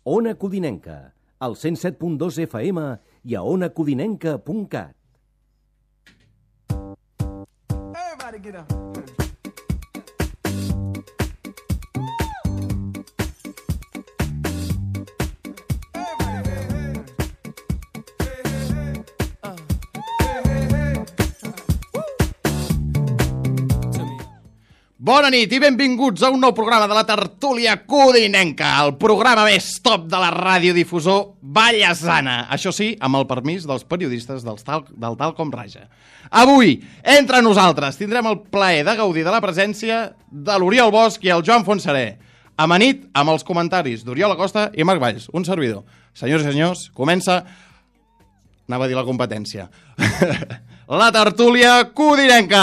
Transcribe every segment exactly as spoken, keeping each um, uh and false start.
Ona Codinenca, al cent set punt dos F M i a ona codinenca punt cat. Everybody get up. Bona nit i benvinguts a un nou programa de la tertúlia codinenca, el programa més top de la radiodifusor vallesana. Això sí, amb el permís dels periodistes del tal, del tal com raja. Avui, entre nosaltres, tindrem el plaer de gaudir de la presència de l'Oriol Bosch i el Joan Fontserè. Amanit amb els comentaris d'Oriol Acosta i Marc Valls, un servidor. Senyors i senyors, comença... Anava a dir la competència. La tertúlia codinenca!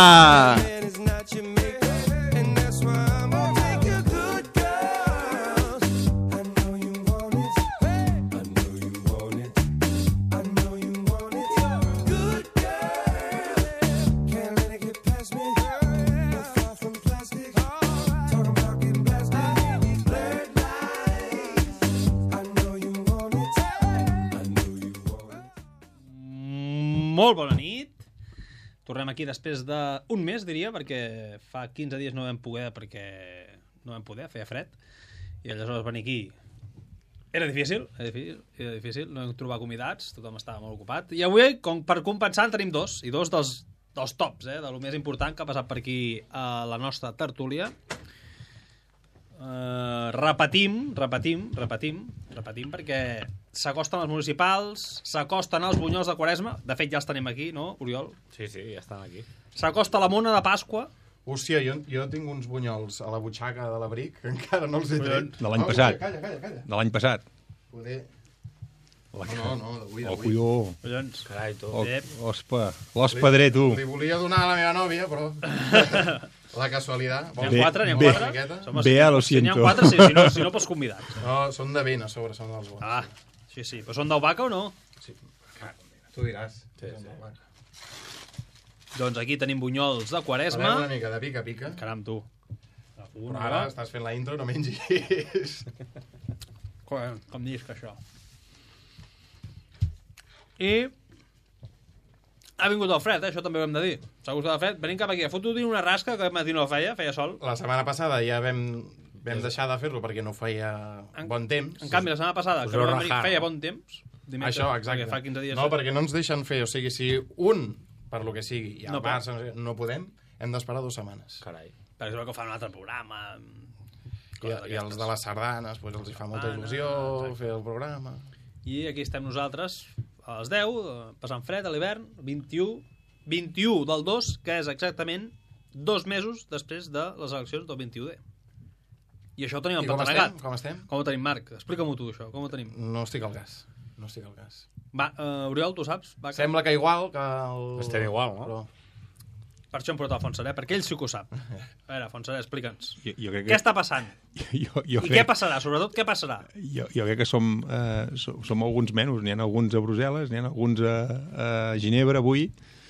Molt bona nit. Tornem aquí després d'un mes, diria, perquè fa quinze dies no vam poder, perquè no vam poder, feia fred. I aleshores venir aquí era difícil, era difícil, era difícil, no vam trobar convidats, tothom estava molt ocupat. I avui, com per compensar, en tenim dos, i dos dels, dels tops, eh, del més important que ha passat per aquí a la nostra tertúlia. Uh, repetim, repetim, repetim, repetim, perquè s'acosten els municipals, s'acosten els bunyols de Quaresma, de fet ja els tenim aquí, no, Oriol? Sí, sí, ja estan aquí. S'acosta la mona de Pasqua. Hòstia, jo, jo tinc uns bunyols a la butxaca de l'abric que encara no els he tret. De l'any oh, passat. Calla, calla, calla. De l'any passat. Poder... La... No, no, no, d'avui, Oh, d'avui. colló. Collons. Carai, tu. Oh, ospa. L'os pedrer, tu. Li volia donar a la meva nòvia, però... La casualitat. N'hi ha quatre, n'hi ha Bé, quatre. Som els- bé, a lo Si n'hi ha siento. quatre, sí, si no, si no pots convidar. No, són de vent a sobre, són dels bons. Ah, sí, sí. Però són d'Aubaca o no? Sí, tu diràs. Sí, sí. Doncs aquí tenim bunyols de Parlem Quaresma. una mica de pica-pica. Caram, tu. Però ara estàs fent la intro, no mengis. Com, com dius que això? I ha vingut el fred, eh? Això també ho hem de dir. S'ha gustat el fred. Venim cap aquí. Ha fotut una rasca que aquest matí no feia, feia sol. La setmana passada ja vam, vam deixar de fer-lo perquè no feia En- bon temps. En canvi, la setmana passada, Us que no vau vam venir, rajar, feia no? bon temps. Dimecres, Això, exacte. Perquè fa quinze dies... No, perquè no ens deixen fer, o sigui, si un, per lo que sigui, i el No no pot. Barça no, sé, no podem, hem d'esperar dues setmanes. Carai. Per exemple, que fan un altre programa... I, I els de les sardanes, doncs els hi fa molta Sardanes, il·lusió exacte. fer el programa. I aquí estem nosaltres, a les deu, eh, passant fred a l'hivern, vint-i-u, vint-i-u del dos, que és exactament dos mesos després de les eleccions del vint-i-u D. I això ho tenim I com empantanegat. estem? Com estem? Com ho tenim, Marc? Explica-m'ho tu, això. Com ho tenim? No estic al gas. No estic al gas. Va, uh, Oriol, tu saps? Va, que... Sembla que igual que el... Estem igual, no? Però... Per això hem portat el Fontserè, perquè ell sí que ho sap. A veure, Fontserè, explica'ns. Jo, jo crec Què que... està passant? Jo, jo, I crec... què passarà? Sobretot, què passarà? Jo, jo crec que som, eh, som, som alguns menys. N'hi ha alguns a Brussel·les, n'hi ha alguns a, a Ginebra avui.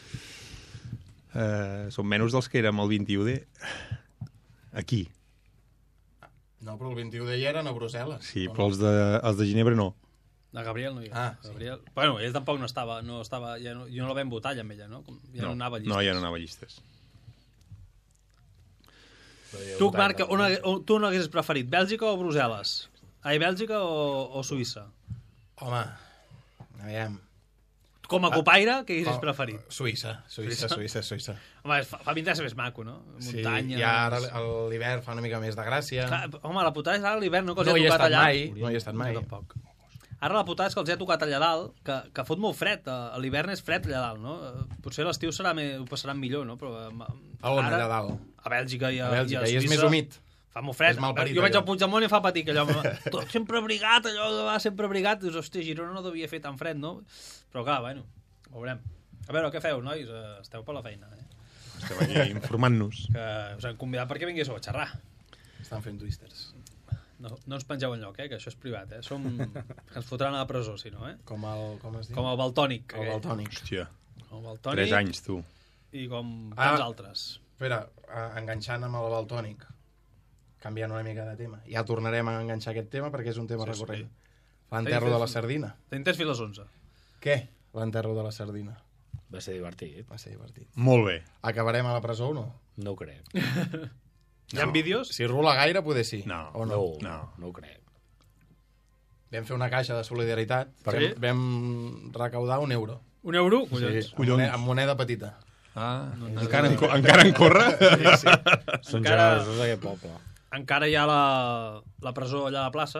Eh, som menys dels que érem el vint-i-u D. Aquí. No, però el vint-i-u de hi eren a Brussel·les. Sí, no, però els de, els de Ginebra no. La Gabriel no hi era. Ah, sí. Gabriel... Bueno, ell tampoc no estava... No estava ja no, jo no la vam votar, ja, amb ella, no? Com, ja no, no anava a llistes. No, ja no anava a llistes. Tu, Marc, on, hagués- on, tu no haguessis preferit? Bèlgica o Brussel·les? Ai, Bèlgica o, o Suïssa? Home, aviam. Com a copaire, què haguessis Oh, preferit? Suïssa, Suïssa, Suïssa, Suïssa. Home, fa, fa pinta de ser més maco, no? Muntanyes... Sí, i ara a l'hivern fa una mica més de gràcia. Clar, home, la putada és ara l'hivern, no? Que els No hi hi he ha tocat estat allà. mai, no hi he estat mai. Jo tampoc. Ara la putada és que els hi ha tocat allà dalt, que, que fot molt fred. A l'hivern és fred allà dalt, no? Potser l'estiu serà me, ho passaran millor, no? Però, eh, A on, ara, allà dalt? A Bèlgica i a, A Bèlgica, i a i és Suïssa. més humit. Fa molt fred. És malparit, Jo vaig allò. al Puigdemont i fa patir, que allò... Tot sempre abrigat, allò de va sempre abrigat. Dius, hòstia, Girona no devia fer tan fred, no? Però clar, bueno, ho veurem. A veure, què feu, nois? Eh, Esteu per la feina, eh? Estem aquí informant-nos. Que us hem convidat perquè vinguéssiu a xerrar. Estan fent twisters. No, no ens pengeu enlloc, eh? Que això és privat, eh? Som... que ens fotran a la presó, si no, eh? Com el... Com es diu? Com el Baltònic. El Baltònic. Hòstia, Com el Baltònic. tres anys, tu. I com Ah. tants altres. Espera, eh, enganxant amb el Baltònic, canviant una mica de tema. Ja tornarem a enganxar aquest tema perquè és un tema Sí, recurrent. L'enterro de la sardina. Tenim temps fins les onze. Què? L'enterro de la sardina. Va ser divertit. Va ser divertit. Molt bé. Acabarem a la presó o no? No ho crec. Hi ha vídeos? Si rula gaire, poder sí. No. O No, no? no, no ho crec. Vam fer una caixa de solidaritat. Sí? Vam, vam recaudar un euro. Un euro? Sí, Collons. amb, moneda, amb moneda petita. Ah, encara, en, co- encara en corre? Sí, sí. Són Encara- generosos aquest poble. Encara hi ha la, la presó allà a la plaça.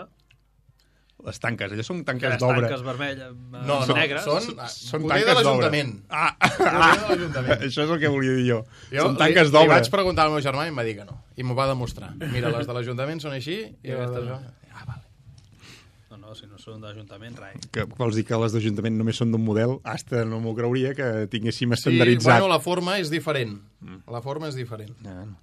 Les tanques, allò són Que tanques les d'obra. tanques vermelles, No, no, negres. són, Són poder de tanques d'obra. l'Ajuntament. Ah, Poder de l'Ajuntament. això és el que volia dir jo. Jo Són tanques li, li d'obra. vaig preguntar al meu germà i em va dir que no. I m'ho va demostrar. Mira, les de l'Ajuntament són així i les de jo... Ah, vale. No, no, si no són d'Ajuntament, rai. Que vols dir que les d'Ajuntament només són d'un model? Hasta no m'ho creuria que tinguéssim Sí, estandarditzat. bueno, la forma és diferent. La forma és diferent. Ah, no.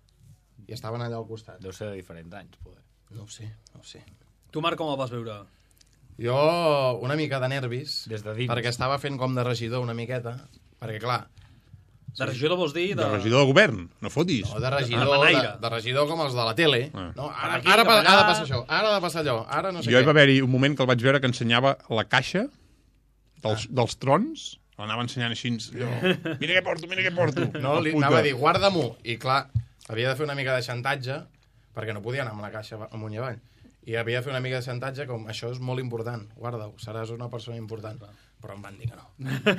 I estaven allà al costat. Deu ser de diferents anys, poder. No ho sé, no ho sé. Tu, Marc, com el vas veure? Jo, una mica de nervis, Des de dins. perquè estava fent com de regidor una miqueta, perquè, clar, De regidor vols dir? De regidor de govern, no fotis. no, de regidor, De de, manaire. de regidor com els de la tele. Ah. No, ara, Cap aquí, ara, cap pa- allà. ha de passar això, ara ha de passar allò, ara no sé Jo hi va què. haver-hi un moment que el vaig veure que ensenyava la caixa dels, dels trons, l'anava ensenyant així, allò, mira què porto, mira què porto. No, La li puta. anava a dir, guarda-m'ho. I clar, havia de fer una mica de xantatge, perquè no podia anar amb la caixa amunt i avall. I havia de fer una mica de xantatge, com això és molt important, guarda-ho, seràs una persona important. Però em van dir que no.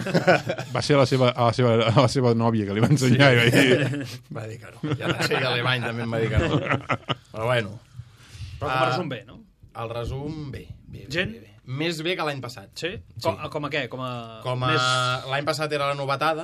Va ser a la seva, a la seva, a la seva nòvia que li va ensenyar sí. i va dir... Va dir que no. I a la Txell Alemany també em va dir que no. Però bueno, Però com a Ah. resum bé, no? el resum, bé. bé, bé Gent? Bé, bé. Més bé que l'any passat. Sí? Com, com a què? Com a... Com a... Més... L'any passat era la novetada,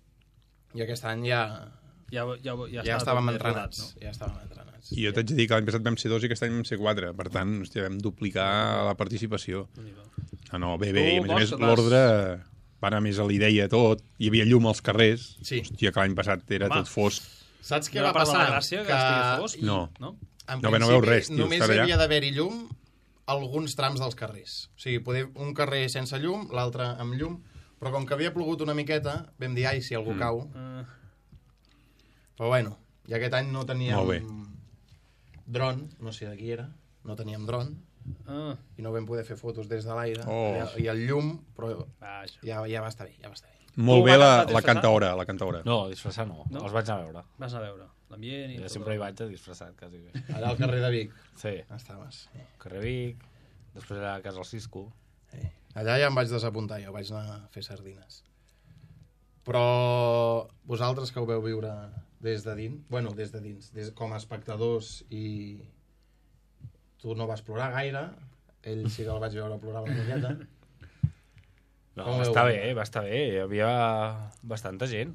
i aquest any ja, Ja, ja, ja, ja està estàvem tot més entrenats. rodat, no? Ja estàvem entrenats. I jo t'haig de dir que l'any passat vam ser dos i aquest any vam ser quatre. Per tant, hòstia, vam duplicar la participació. Ah, no, bé, bé. Tu, I a més a més, vols que vas- l'ordre va anar més a l'idea tot. Hi havia llum als carrers. Sí. Hòstia, que l'any passat era Home. tot fosc. Saps què No va era part de passar? la gràcia, que estigui fosc? No. No? En No, bé, no principi, veus res, tio, només estar hi allà. havia d'haver-hi llum alguns trams dels carrers. O sigui, poder un carrer sense llum, l'altre amb llum, però com que havia plogut una miqueta, vam dir, ai, si algú mm. cau. Uh, Però bueno, i aquest any no teníem Molt bé. dron, no sé de qui era, no teníem dron, uh, i no vam poder fer fotos des de l'aire, Oh. i, i el llum, però va, això. ja, ja va estar bé, ja va estar bé. Molt Tu, bé Marc, la, et vas la disfressar? cantaora, la cantaora. No, disfressar no. No? no. Els vaig anar a veure. Vas a veure l'ambient i Ja tot sempre hi el- vaig a disfressat, quasi bé. Allà al carrer de Vic, Sí, estaves. Sí. carrer Vic, després a casa del Cisco. Sí. Allà ja em vaig desapuntar, jo vaig anar a fer sardines. Però vosaltres que ho veu viure des de dins, bueno, des de dins, des, com a espectadors, i tu no vas plorar gaire, ell sí que el vaig veure plorar una miqueta. No, Com va veu? estar bé, va estar bé. Hi havia bastanta gent.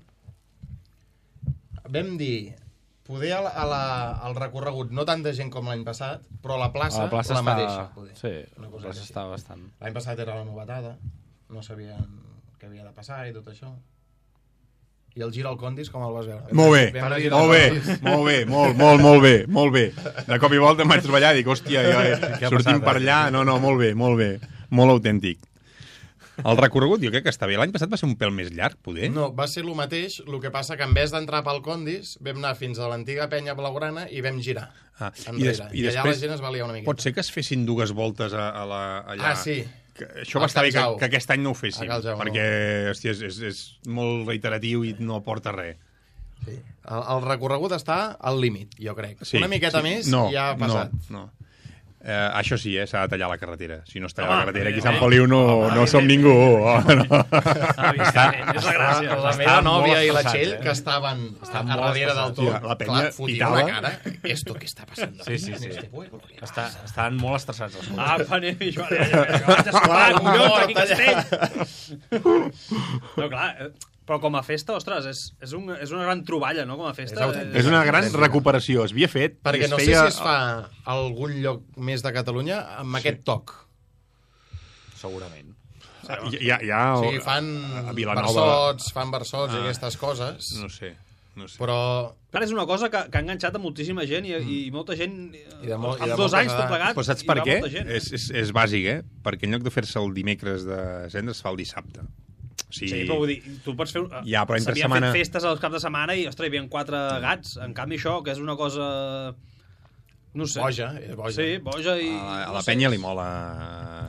Vam dir, poder a la, a la, al recorregut, no tanta gent com l'any passat, però la plaça, A la plaça la està... mateixa. Poder. Sí, Una la cosa plaça així. està bastant... L'any passat era la novetada, no sabien què havia de passar i tot això. I el gir al Condis, com el vas veure? Molt bé, Vam anar a girar molt al bé, Condis. molt bé, molt, molt, molt bé, molt bé. De cop i volta em vaig treballar i dic, hòstia, jo, eh, Què ha sortim passat, per eh? allà, no, no, molt bé, molt bé, molt autèntic. El recorregut jo crec que està bé. L'any passat va ser un pèl més llarg, poder? No, va ser el mateix, el que passa que en vez d'entrar pel Condis, vam anar fins a l'antiga penya blaugrana i vam girar Ah, i, enrere. des, I, i allà la després gent es va liar una miqueta. pot ser que es fessin dues voltes a, a la, allà. Ah, sí. Que això Al va estar bé que, Can Jau. que aquest any no ho féssim, A Can Jau, perquè hòstia, és, és, és molt reiteratiu i no aporta res. Sí. El, el recorregut està al límit, jo crec. Sí, Una miqueta sí. més no, ja ha passat. No, no. Eh, això sí, eh, s'ha de tallar la carretera. Si no es talla Home, la carretera, aquí a eh, Sant eh. Feliu no, no som ningú. Oh, no. Està, és la gràcia. La, la Està meva molt nòvia i la estressat, Txell, eh? que estaven Estan a molt darrere del estressats. tot, Hòstia, la penya clar, fotien pitava. una cara. Esto que està passant? Sí, sí, sí. Este pueblo, ¿qué Està, pasa? estan molt estressats els Ah, panem, i jo, jo vaig esclar, collons, aquí Castell. No, clar, eh, però com a festa, ostres, és, és, un, és una gran troballa, no?, com a festa. És autèntic. És una gran recuperació. Es havia fet... Perquè es no sé feia... si es fa a algun lloc més de Catalunya amb aquest toc. Segurament. Hi, hi, ha- hi ha... O sigui, fan a Vilanova... versots, fan versots i Ah. aquestes coses, No sé, no sé. però Clar, és una cosa que, que ha enganxat a moltíssima gent i, i molta gent... I de molt- i amb de dos moltes anys tot edats. plegat. Però saps hi per va què? molta gent. És, és, és bàsic, eh? Perquè en lloc de fer-se el dimecres de cendres, es fa el dissabte. O sigui, Sí, però vull dir, tu pots fer... Ja, però entre s'havien setmana- fet festes als caps de setmana i, ostres, hi havia quatre gats. En canvi, això, que és una cosa... No sé. boja, és boja. Sí, boja i... a la, a no la sé. penya li mola...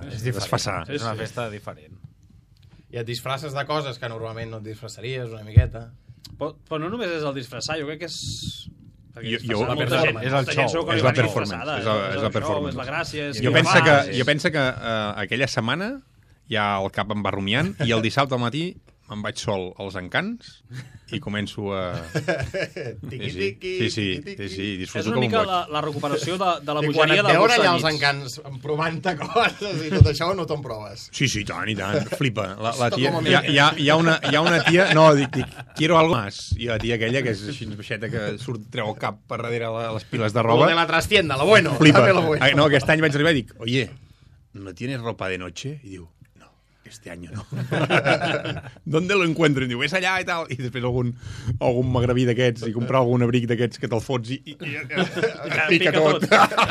És diferent. Desfassar. És una festa diferent. I et disfresses de coses que normalment no et disfressaries una miqueta. Però, però no només és el disfressar, jo crec que és... Jo- jo- Molta la gent- performance. És el molta gent show. segur que És li la va performance, disfressada, és la- eh? és la el show, performance. És la gràcia, és Jo que penso vas, que, és- jo penso que uh, aquella setmana ja el cap em va rumiant i el dissabte al matí me'n vaig sol als Encants i començo a... Tiqui, Sí, tiqui, sí, sí, tiqui, sí, sí, És disfruto una com un mica boig. la, la recuperació de, de la I quan bogeria et de veuen allà als als encants provant-te coses i tot això, no te'n proves. Sí, sí, tant i tant, flipa. La, la Esto tia, como hi, ha, me- hi, ha, hi, ha una, hi ha una tia... No, dic, dic, quiero algo más. I la tia aquella, que és així baixeta, que surt, treu el cap per darrere la, les piles de Lo roba, de la trastienda, lo bueno. flipa. dame lo bueno. Ah, no, aquest any vaig arribar i dic, oye, ¿no tienes ropa de noche? I diu, no, este año no. ¿Dónde lo encuentro? I diu, és allà i tal. I després algun, algun magrebí d'aquests i comprar algun abric d'aquests que te'l fots i, i, i, i, i pica tot.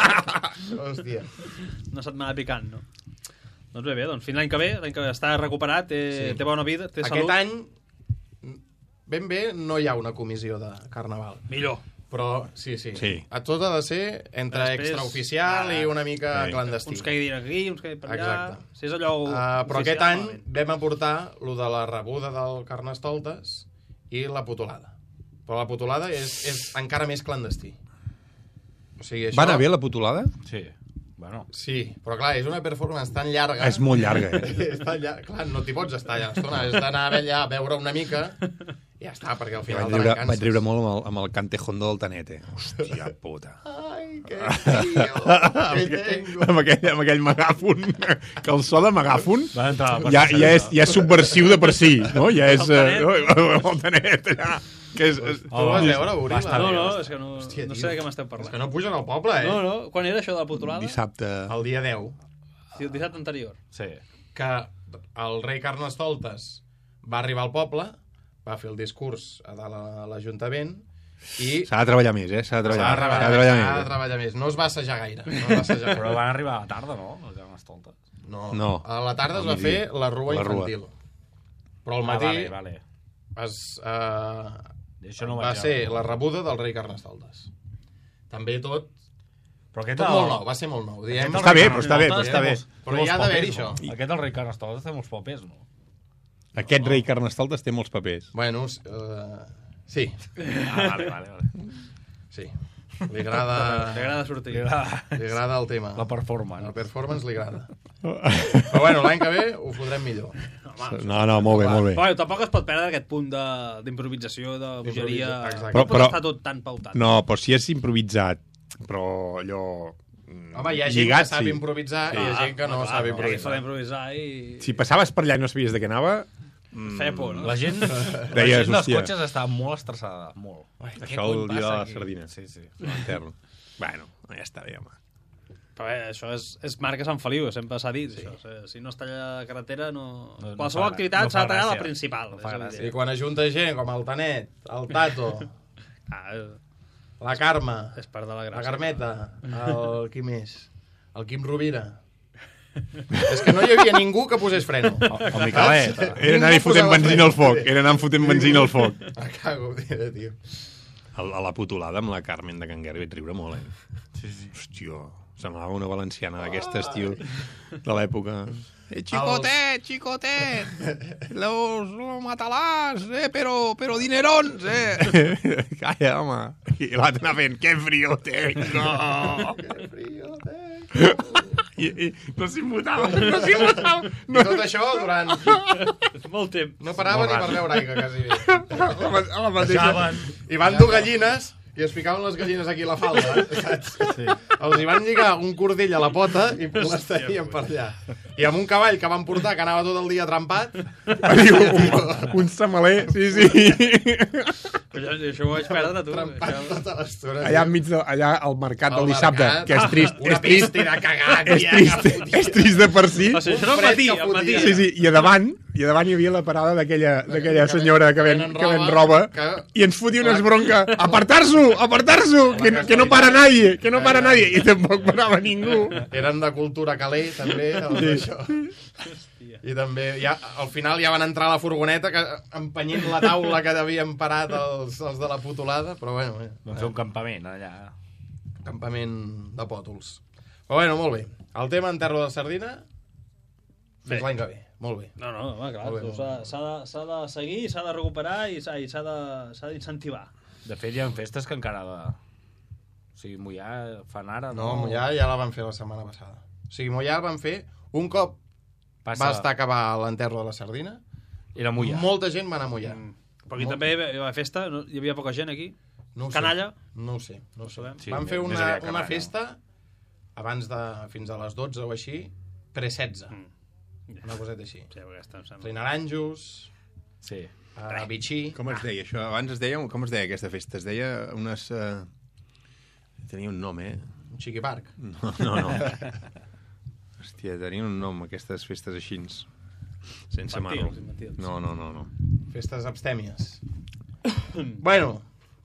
Hòstia. Una setmana picant, no? Doncs bé, bé, doncs fins l'any que ve, l'any que ve està recuperat, té, Sí. té bona vida, té Aquest salut. any, ben bé, no hi ha una comissió de carnaval. Millor. Però, sí, sí. Sí. A tot ha de ser entre Després- extraoficial i una mica Sí. clandestí. Uns que hi diran aquí, uns que hi per allà... Exacte. Si és allò Uh, però oficial, aquest any malament. vam aportar lo de la rebuda del Carnestoltes i la putolada. Però la putolada és, és encara més clandestí. O sigui, això... Va anar bé la putolada? Sí. Bueno, Sí, però clar, és una performance tan llarga... És molt llarga, eh? és tan llarga. Clar, no t'hi pots estar allà l'estona, has d'anar allà a veure una mica i ja està, perquè al Jo final vaig te riure, n'encanses. vaig riure molt amb el, amb el cantejondo del Tanete. Hòstia puta. Ai, que frío, que tengo. amb, aquell, amb aquell megàfon, que el so de megàfon van entrar a la ja, pasta ja, és, ja és subversiu de per si, no? Ja és... El Uh, el Tanet, allà, que és... és Tu ho vas veure, Uri? va estar No, bé, no, va és que no, Hòstia, no tio. sé de què m'esteu És parlant. que no pugen al poble, eh? No, no, quan era això de la putolada? Dissabte... El dia deu, Sí, el dissabte anterior. Sí. que el rei Carnestoltes va arribar al poble, va fer el discurs a dalt a l'Ajuntament i S'ha de treballar més, eh? S'ha de s'ha treballar, de treballar, s'ha de treballar s'ha de més. treballar més. No es va assajar gaire. No es va assajar Però gaire. van arribar a la tarda, no? Els Carnestoltes. No. No. A la tarda es Al va migdia. fer la rua La rua. infantil. Però al Ah, matí vale, vale. es, uh, Això no ho va vaig ser veure. la rebuda del rei Carnestoltes. També tot, Però aquest tot el- molt nou, va ser molt nou. Diem, aquest el Està rei bé, però està bé, però Carnestoltes està té bé. molts- Però té molts hi ha d'haver-hi papers, això. no? Aquest el rei Carnestoltes té molts papers, no? Aquest rei Carnestoltes té molts papers. Bueno, uh, sí, Ah, vale, vale, vale. sí. Li agrada, Li agrada sortir. Li agrada li agrada el tema. la performance. La performance li agrada. Però bueno, l'any que ve ho fotrem millor. No, no, molt bé, molt bé. Però bueno, tampoc es pot perdre aquest punt de- d'improvisació, de bogeria... D'improvisa- exacte. Però, Però- però però- està tot tan pautat. No, però si és improvisat, però allò... mm, Home, hi ha gent lligat, que sap sí. improvisar Sí. i hi ha gent que no clar, sap no, improvisar. s'ha d'improvisar i... Si passaves per allà i no sabies de què anava, Feia por, no? La gent, la Deies, gent dels hòstia. cotxes estava molt estressada, molt. això el dia de la sardina. Sí, sí. l'intern. Bueno, ja està bé, home. Però bé, això és, és marca Sant Feliu, sempre s'ha dit. Sí. Això. Si no es talla la carretera, no... No- no Qualsevol fa- activitat no s'ha fa de tallar la gràcia. principal. No fa és gràcia. evident. I quan ajunta gent com el Tanet, el Tato, Ah, la Carme, és part de la la gràcia. Carmeta, el... qui més? El Quim Rovira. És que no hi havia ningú que posés freno. El Miquelet. Era anar-hi fotent benzina al foc. Era anar fotent benzina al foc. Me cago, tio, tio. A, a la putolada amb la Carmen de Can Guerra vaig riure molt, eh? Sí, sí. Hòstia, semblava una valenciana d'aquestes, tio, de l'època. Eh, chicotet, chicotet, los, los matalàs, eh, però, però dinerons, eh. Calla, home. I l'altre anava fent, que frío tengo. Que frío tengo. I, i no s'immutava, no s'immutava. I tot això durant... Molt temps. No parava ni per beure aigua, quasi bé. A la, a la mateixa... Deixaven. I van dur gallines i es ficaven les gallines aquí a la falda, saps? Sí. Els hi van lligar un cordell a la pota i les tenien per allà. I amb un cavall que van portar, que anava tot el dia trempat, Diu, un, un samaler, sí, sí. Però jo, això ho vaig perdre, tu. trempat Això... tota l'estona. Allà enmig de, allà al mercat Al del dissabte, mercat, que és trist, una és trist, pista de cagar, és tia, trist, que fotia. és trist de per si. O sigui, això era al fred matí, que al matí. fotia. Sí, sí, i a davant, i a davant hi havia la parada d'aquella d'aquella senyora que ven, que ven roba, que- i ens fotia unes bronca, apartar-s'o, apartar-s'o, que, no- que no para nadie, que no para nadie, i tampoc parava ningú. Eren de cultura calé, també, els d'això. I també, ja, al final ja van entrar a la furgoneta que, empenyent la taula que havien parat els, els de la putolada, però bueno, eh, Vam fer un campament allà. campament de pòtols. Però bueno, molt bé. El tema en terra de sardina, Fins l'any que ve. Molt bé. No, no, home, clar, Molt bé, tu molt s'ha bé. s'ha de, s'ha de seguir, s'ha de recuperar i s'ha i s'ha de- s'ha d'incentivar. De fet, hi ha festes que encara... De... O sigui, Mollà fan ara... No, Mollà ja la van fer la setmana passada. O sigui, Mollà el van fer un cop Passa... va estar a acabar l'enterro de la sardina. Era Mollà. Molta gent va anar a Mollà. Mm. Però aquí Molt- també hi havia festa, no? Hi havia poca gent aquí. No ho sé. Canalla? No ho sé, no ho sé. sabem. Sí, Van fer més una, aviat una canalla. festa abans de... fins a les dotze o així, pre-setze. Mm. Una coseta així. Sí, aquesta em sembla. Trinaranjos, Sí. a Vichy... Com es deia això? Abans es deia... Com es deia aquesta festa? Es deia unes... Uh... Tenia un nom, eh? Un Chiqui Park. No, no, no. Hòstia, tenien un nom, aquestes festes així. Sense marro. Infantils, infantils. No, no, no, no. Festes abstèmies. Bueno,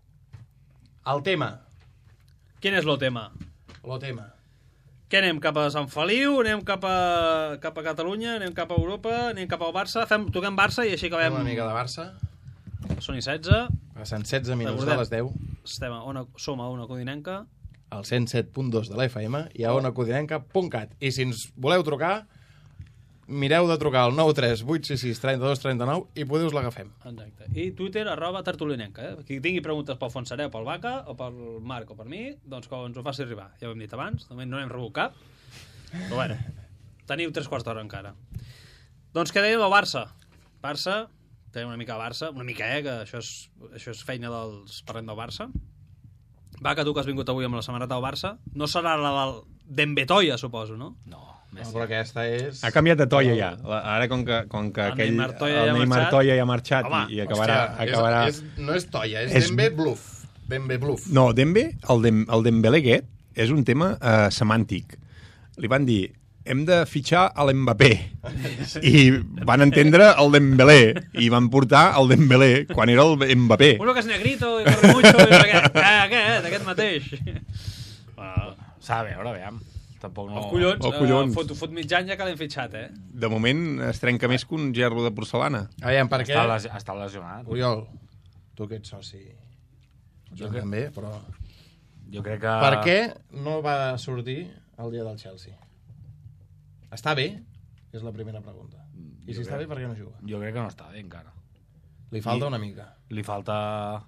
el tema. Quin és el tema? Lo tema. Què anem? Cap a Sant Feliu? Anem cap a, cap a Catalunya? Anem cap a Europa? Anem cap al Barça? Fem, toquem Barça i així acabem... Una mica de Barça. Són i setze. Passen setze minuts de Recordem. les deu. Estem a ona, som a Ona Codinenca. Al cent set punt dos de la F M i a onacodinenca punt cat. I si ens voleu trucar, mireu de trucar al nou tres vuit sis sis tres dos tres nou i podeu us l'agafem. Exacte. I Twitter, arroba tertulinenca. Eh? Qui tingui preguntes pel Fonsereu, pel Vaca, o pel Marc o per mi, doncs que ens ho faci arribar. Ja ho hem dit abans, de moment no n'hem rebut cap. Però bueno, teniu tres quarts d'hora encara. Doncs què dèiem del Barça? Barça, tenim una mica de Barça, una mica, eh, que això és, això és feina dels... Parlem del Barça. Va, que tu que has vingut avui amb la samarreta del Barça, no serà la del Dembetoia, suposo, no? No, No, Messi. però aquesta és... Ha canviat de toia ja. La- Ara, com que, com que El aquell... Neymar Toia ja ha el Neymar marxat. Toia ja ha marxat Home, i, i acabarà... Hòstia, acabarà... és, és, no és Toia, és, És- Dembe Bluff. Dembe Bluff. No, Dembe, el, Dem, el Dembélé aquest, és un tema eh, semàntic. Li van dir, hem de fitxar a l'Mbappé. I van entendre el Dembélé. I van portar el Dembélé quan era el Mbappé. Uno que és negrito i corre mucho i aquest, eh, aquest, aquest mateix. Wow. S'ha de veure, aviam. Tampoc no... Els collons, Oh, collons. Uh, fot, fot mig any ja que l'hem fitxat, eh? De moment es trenca més que un gerro de porcelana. Aviam, per què? Està, les... està lesionat. Oriol, tu que ets soci. Jo crec- també, però... Jo crec que... Per què no va sortir el dia del Chelsea? Està bé? És la primera pregunta. I si Jo està crec- bé, per què no juga? Jo crec que no està bé encara. Li falta I- una mica. Li falta...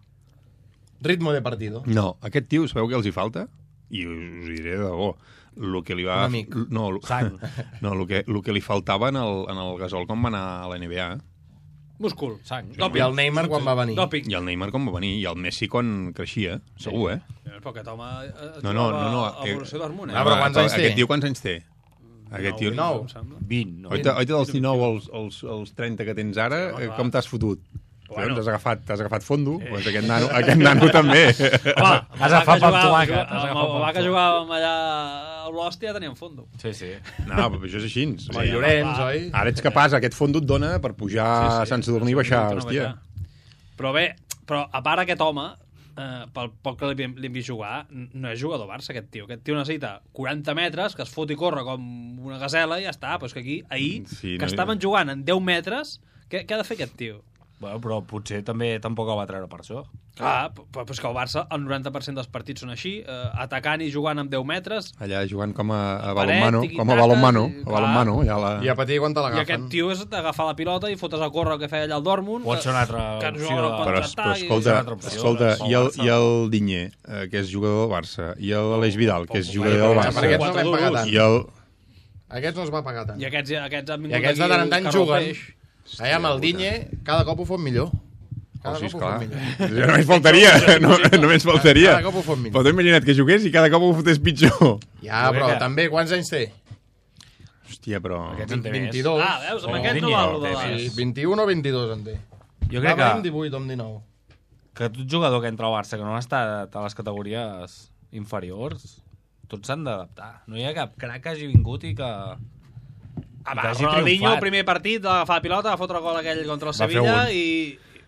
Ritmo de partido. No, aquest tio, sabeu què els hi falta? I us, us ho diré de debò. El que li va... Un amic. No, el, Sang. no el, que, el que li faltava en el, en el Gasol quan va anar a la N B A. Múscul. Sang. I el Neymar quan va venir. Dòping. I el Neymar com va venir. I el Messi quan creixia. Segur, eh? Però aquest home eh, No, no, no, no. a Borussia Dortmund, eh? Ah, però quants anys té? Aquest tio quants anys té? Aquest tio... dinou. em sembla. vint, no? Oita, oita dels dinou als, als, als trenta que tens ara, Sí, home, eh, clar. com t'has fotut? Bueno. Bueno. T'has agafat, t'has agafat fondo? Sí. Pues aquest, nano, aquest nano també. Home, Has agafat pel tomàquet, has Amb agafat el pel va que tomàquet. jugàvem allà a l'Hòstia teníem fondo. Sí, sí. No, però això és així. O El sigui, Llorenç, va. oi? ara ets capaç, aquest fondo et dona per pujar a Sant Sadurní i baixar, No hòstia. baixar. Però bé, però a part aquest home, eh, pel poc que l'hem l'hem vist jugar, n- no és jugador Barça, aquest tio. Aquest tio necessita quaranta metres, que es fot i corre com una gazela i ja està. Però és que aquí, ahir, Sí, que no- estaven jugant en deu metres, què, què ha de fer aquest tio? Bueno, però potser també tampoc el va treure per això. Clar, però, però és que el Barça, el noranta per cent dels partits són així, eh, atacant i jugant amb deu metres, Allà jugant com a, a Paret, balonmano, tiqui-taca, com a balonmano, i- a balonmano, allà la... I a patir quan te i l'agafen. aquest tio és d'agafar la pilota i fotes a córrer el que feia allà al Dortmund. Pot ser una altra que opció jugava de- al Però, contraatac però i- escolta, una altra opció, escolta pel i, el, Barça. i el Diñé, eh, que és jugador del Barça, i l'Aleix Vidal, que és Poc, jugador del Per Barça, aquests no vam pagar tant. i el... Aquests no es va pagar tant. I aquests, aquests han I vingut aquests de aquí tant en tant a buscar el juguen. peix. Allà amb el Diñe, cada cop ho fot millor. Cada Oh, sí, cop ho esclar. fot millor. Ja només faltaria, no, només faltaria. Cada cop ho fot millor. Però t'he imaginat que jugués i cada cop ho fotés pitjor. Ja, Jo crec però que- també quants anys té? Hòstia, però... Aquests en té més. vint-i-dos. Ah, veus, amb Oh, aquest no Digne, val lo de té les... més. Sí, vint-i-un o vint-i-dos en té. Jo Va crec venir amb que, divuit o amb dinou. que tot jugador que entra al Barça que no ha estat a les categories inferiors, tots s'han d'adaptar. No hi ha cap crac que hagi vingut i que... Ah, i va, que hagi Ronaldinho, el triomfat. primer partit, d'agafar la pilota, va fotre el gol aquell contra el Va fer Sevilla un. i...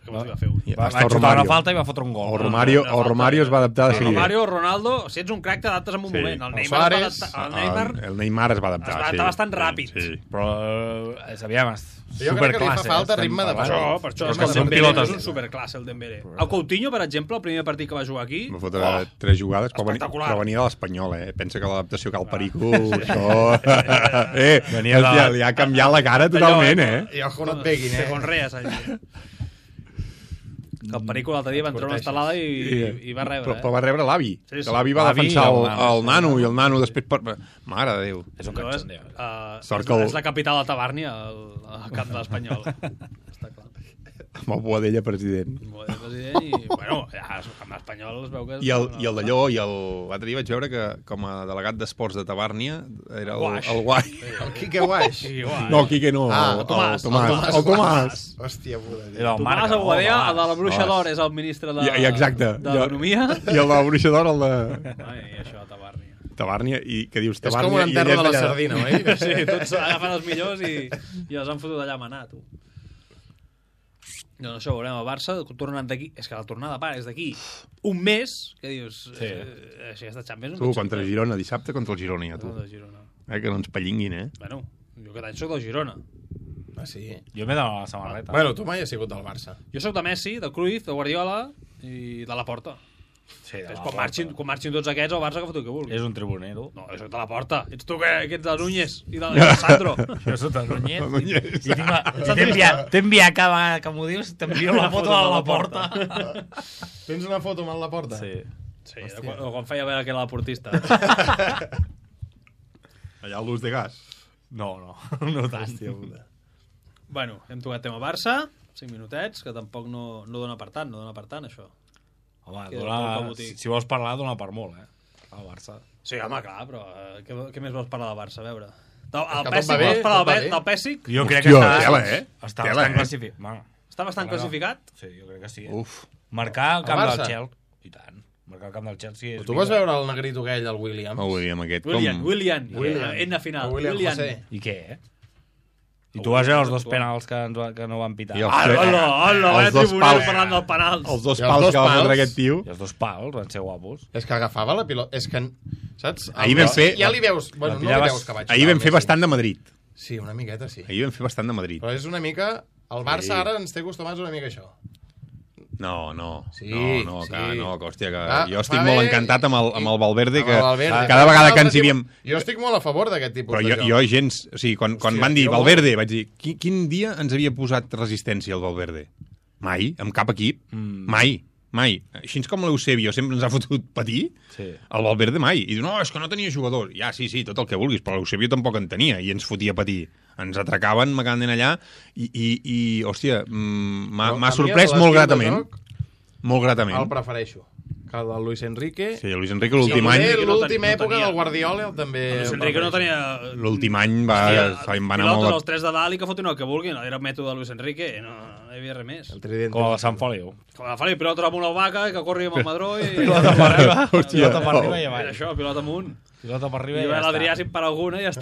que vols dir va fer un? Ja, Va, hasta va el xutar una Romario. falta i va fotre un gol. O Romario, no, no, o no, Romario no, es va adaptar de El seguida. Romario, Ronaldo, si ets un crac t'adaptes en un Sí. moment. El O Neymar, Suárez, el Neymar El, el Neymar es va adaptar. es va adaptar sí. bastant ràpid. Sí. Però, eh, aviam, és Jo crec que li fa superclasse, falta eh, ritme de estem Per partit. parlant. això, per això Però és, que el són Dembélé pilotes. és un superclasse, el Dembélé. El Coutinho, per exemple, el primer partit que va jugar aquí... Va fotre oh, tres jugades, però, venia, espectacular. però venia de l'Espanyol, eh? Pensa que l'adaptació que el Perico, això... eh, Venia de- hòstia, li ha canviat la cara totalment, eh? I ojo, no et peguin, De eh? Conreas, allà. Que el Perico l'altre dia va entrar una estelada i, i, i va rebre, Però, eh? però va rebre l'avi. Sí, sí. Que l'avi va L'avi defensar i el, el nano, el sí. nano, i el nano després... Per... Mare de Déu. És un Llavors, cachondeo. uh, Sort és, que el- és la capital de Tabàrnia, el, el camp de l'Espanyol. Està clar. Amb el Boadella president. Molt bé, president, i, bueno, ja, el camp espanyol es veu que... És I el, i el d'allò, i el... L'altre dia vaig veure que, com a delegat d'esports de Tabàrnia, era el, Guaix. el Guai. El Quique Guaix. Sí, igual. No, el Quique no. Ah, el, Tomàs, el Tomàs. El Tomàs. Hòstia, puta. Era el Tomàs Marca, Aguadea, oh, el de la Bruixa Tomàs. d'Or, és el ministre de, I, i exacte. d'Economia. I el de la Bruixa d'Or, el de Ai, i això, Tabàrnia. Tabàrnia, i que dius És Tabàrnia... com un i enterro ell de la és allà- sardina, oi? Sí, tots agafen els millors i, i els han fotut allà a manar, tu. Doncs això, veurem el Barça, tornant d'aquí... És que la tornada, pare, és d'aquí un mes, que dius... Sí. Eh, això ja està Champions. Tu, contra el Girona, dissabte contra el Girona, ja, tu. De Girona. Eh, que no ens pellinguin, eh? Bueno, jo aquest any soc del Girona. Ah, sí? Jo m'he donat la samarreta. Bueno, tu mai has sigut del Barça. Jo sóc de Messi, de Cruyff, de Guardiola i de la Porta. sí, de la Quan porta. marxin, quan marxin tots aquests, el Barça que fotu que vulgui. És un tribunero. No, jo soc de la Porta. Ets tu que, que ets de Núñez i de, de Sandro. Jo soc el Núñez. El Núñez. I tinc la- i t'he enviat, t'he enviat cada vegada que m'ho dius, t'envio la foto de la porta. Tens una foto amb la porta? Sí. Sí, de quan, o quan feia veure que era la portista. Allà a l'ús de gas. No, no, no tant. Bueno, hem tocat tema Barça, cinc minutets, que tampoc no, no dona per tant, no dona per tant, això. Home, Que dona, del Botín. si, si vols parlar, dona per molt, eh? El Barça. Sí, home, clar, però eh, què, què més vols parlar del Barça, a veure? Del, el tot Pèssic, va bé, vols parlar tot va del, bé. Pè- del Pèssic? Jo crec Hòstia, que està, tela, eh? està Tela, bastant eh? classificat. Bueno, Està bastant Bueno, classificat? sí, jo crec que sí. Eh? Uf. Marcar el camp El del Barça? Chelsea. I tant. Marcar el camp del Chelsea és... Tu vas veure el negrito aquell, el Williams? El William aquest, William, com... William, William. eh, N final. El William William. José. I què, eh? I tu vas veure els dos penals que, ens, va- que no van pitar. I el- Hola, hola, hola, Els vaya dos tribunal pals. parlant dels penals. Els dos I els pals dos que va pals. fotre aquest tio. I els dos pals van ser guapos. És que agafava la pilota... És que... Saps? Ahir vam fer- Ja li veus... Bueno, no li tiraves- veus que vaig Ahir jugar vam fer Messi. bastant de Madrid. Sí, una miqueta, sí. Ahir vam fer bastant de Madrid. Però és una mica... El Barça Sí. ara ens té acostumats una mica a això. No, no, Sí, no, no, que, sí. no, que, hòstia, que Ah, jo estic fa molt bé encantat amb el, amb el Valverde, Amb que el Valverde. cada vegada que ens hi L'altre havíem... tipus- Jo estic molt a favor d'aquest tipus Però de jo, joc. jo gens... O sigui, quan, quan Hòstia, van dir jo Valverde, vaig dir, quin, quin dia ens havia posat resistència el Valverde? Mai, amb cap equip. Mm. Mai, mai. Així com l'Eusebio sempre ens ha fotut patir, Sí. el Valverde mai. I diu, no, és que no tenia jugadors. Ja, sí, sí, tot el que vulguis, però l'Eusebio tampoc en tenia i ens fotia patir. Ens atracaven, m'acaben allà i, i, i hòstia, mm, m'ha Però m'ha a mi sorprès l'estil molt de gratament. joc Molt gratament. El prefereixo. Que el del Luis Enrique... Sí, el Luis Enrique l'últim I any... el no ten- l'última no època tenia. del Guardiola també... Luis el Enrique no prefereixo. tenia... L'últim any va, Hòstia, em va anar pilotes molt... els tres de dalt i que fotin el que vulguin. Era el mètode de Luis Enrique, no, no hi havia res més. El tridente. Com el Sant Feliu. Com a Feli, pilota amb una vaca, que corri amb el madró i... Pilota per arriba. Hòstia. Pilota per arriba i Era avall. això, pilota amunt. Pilota per arriba I i ja l'Adrià està. si per alguna i ja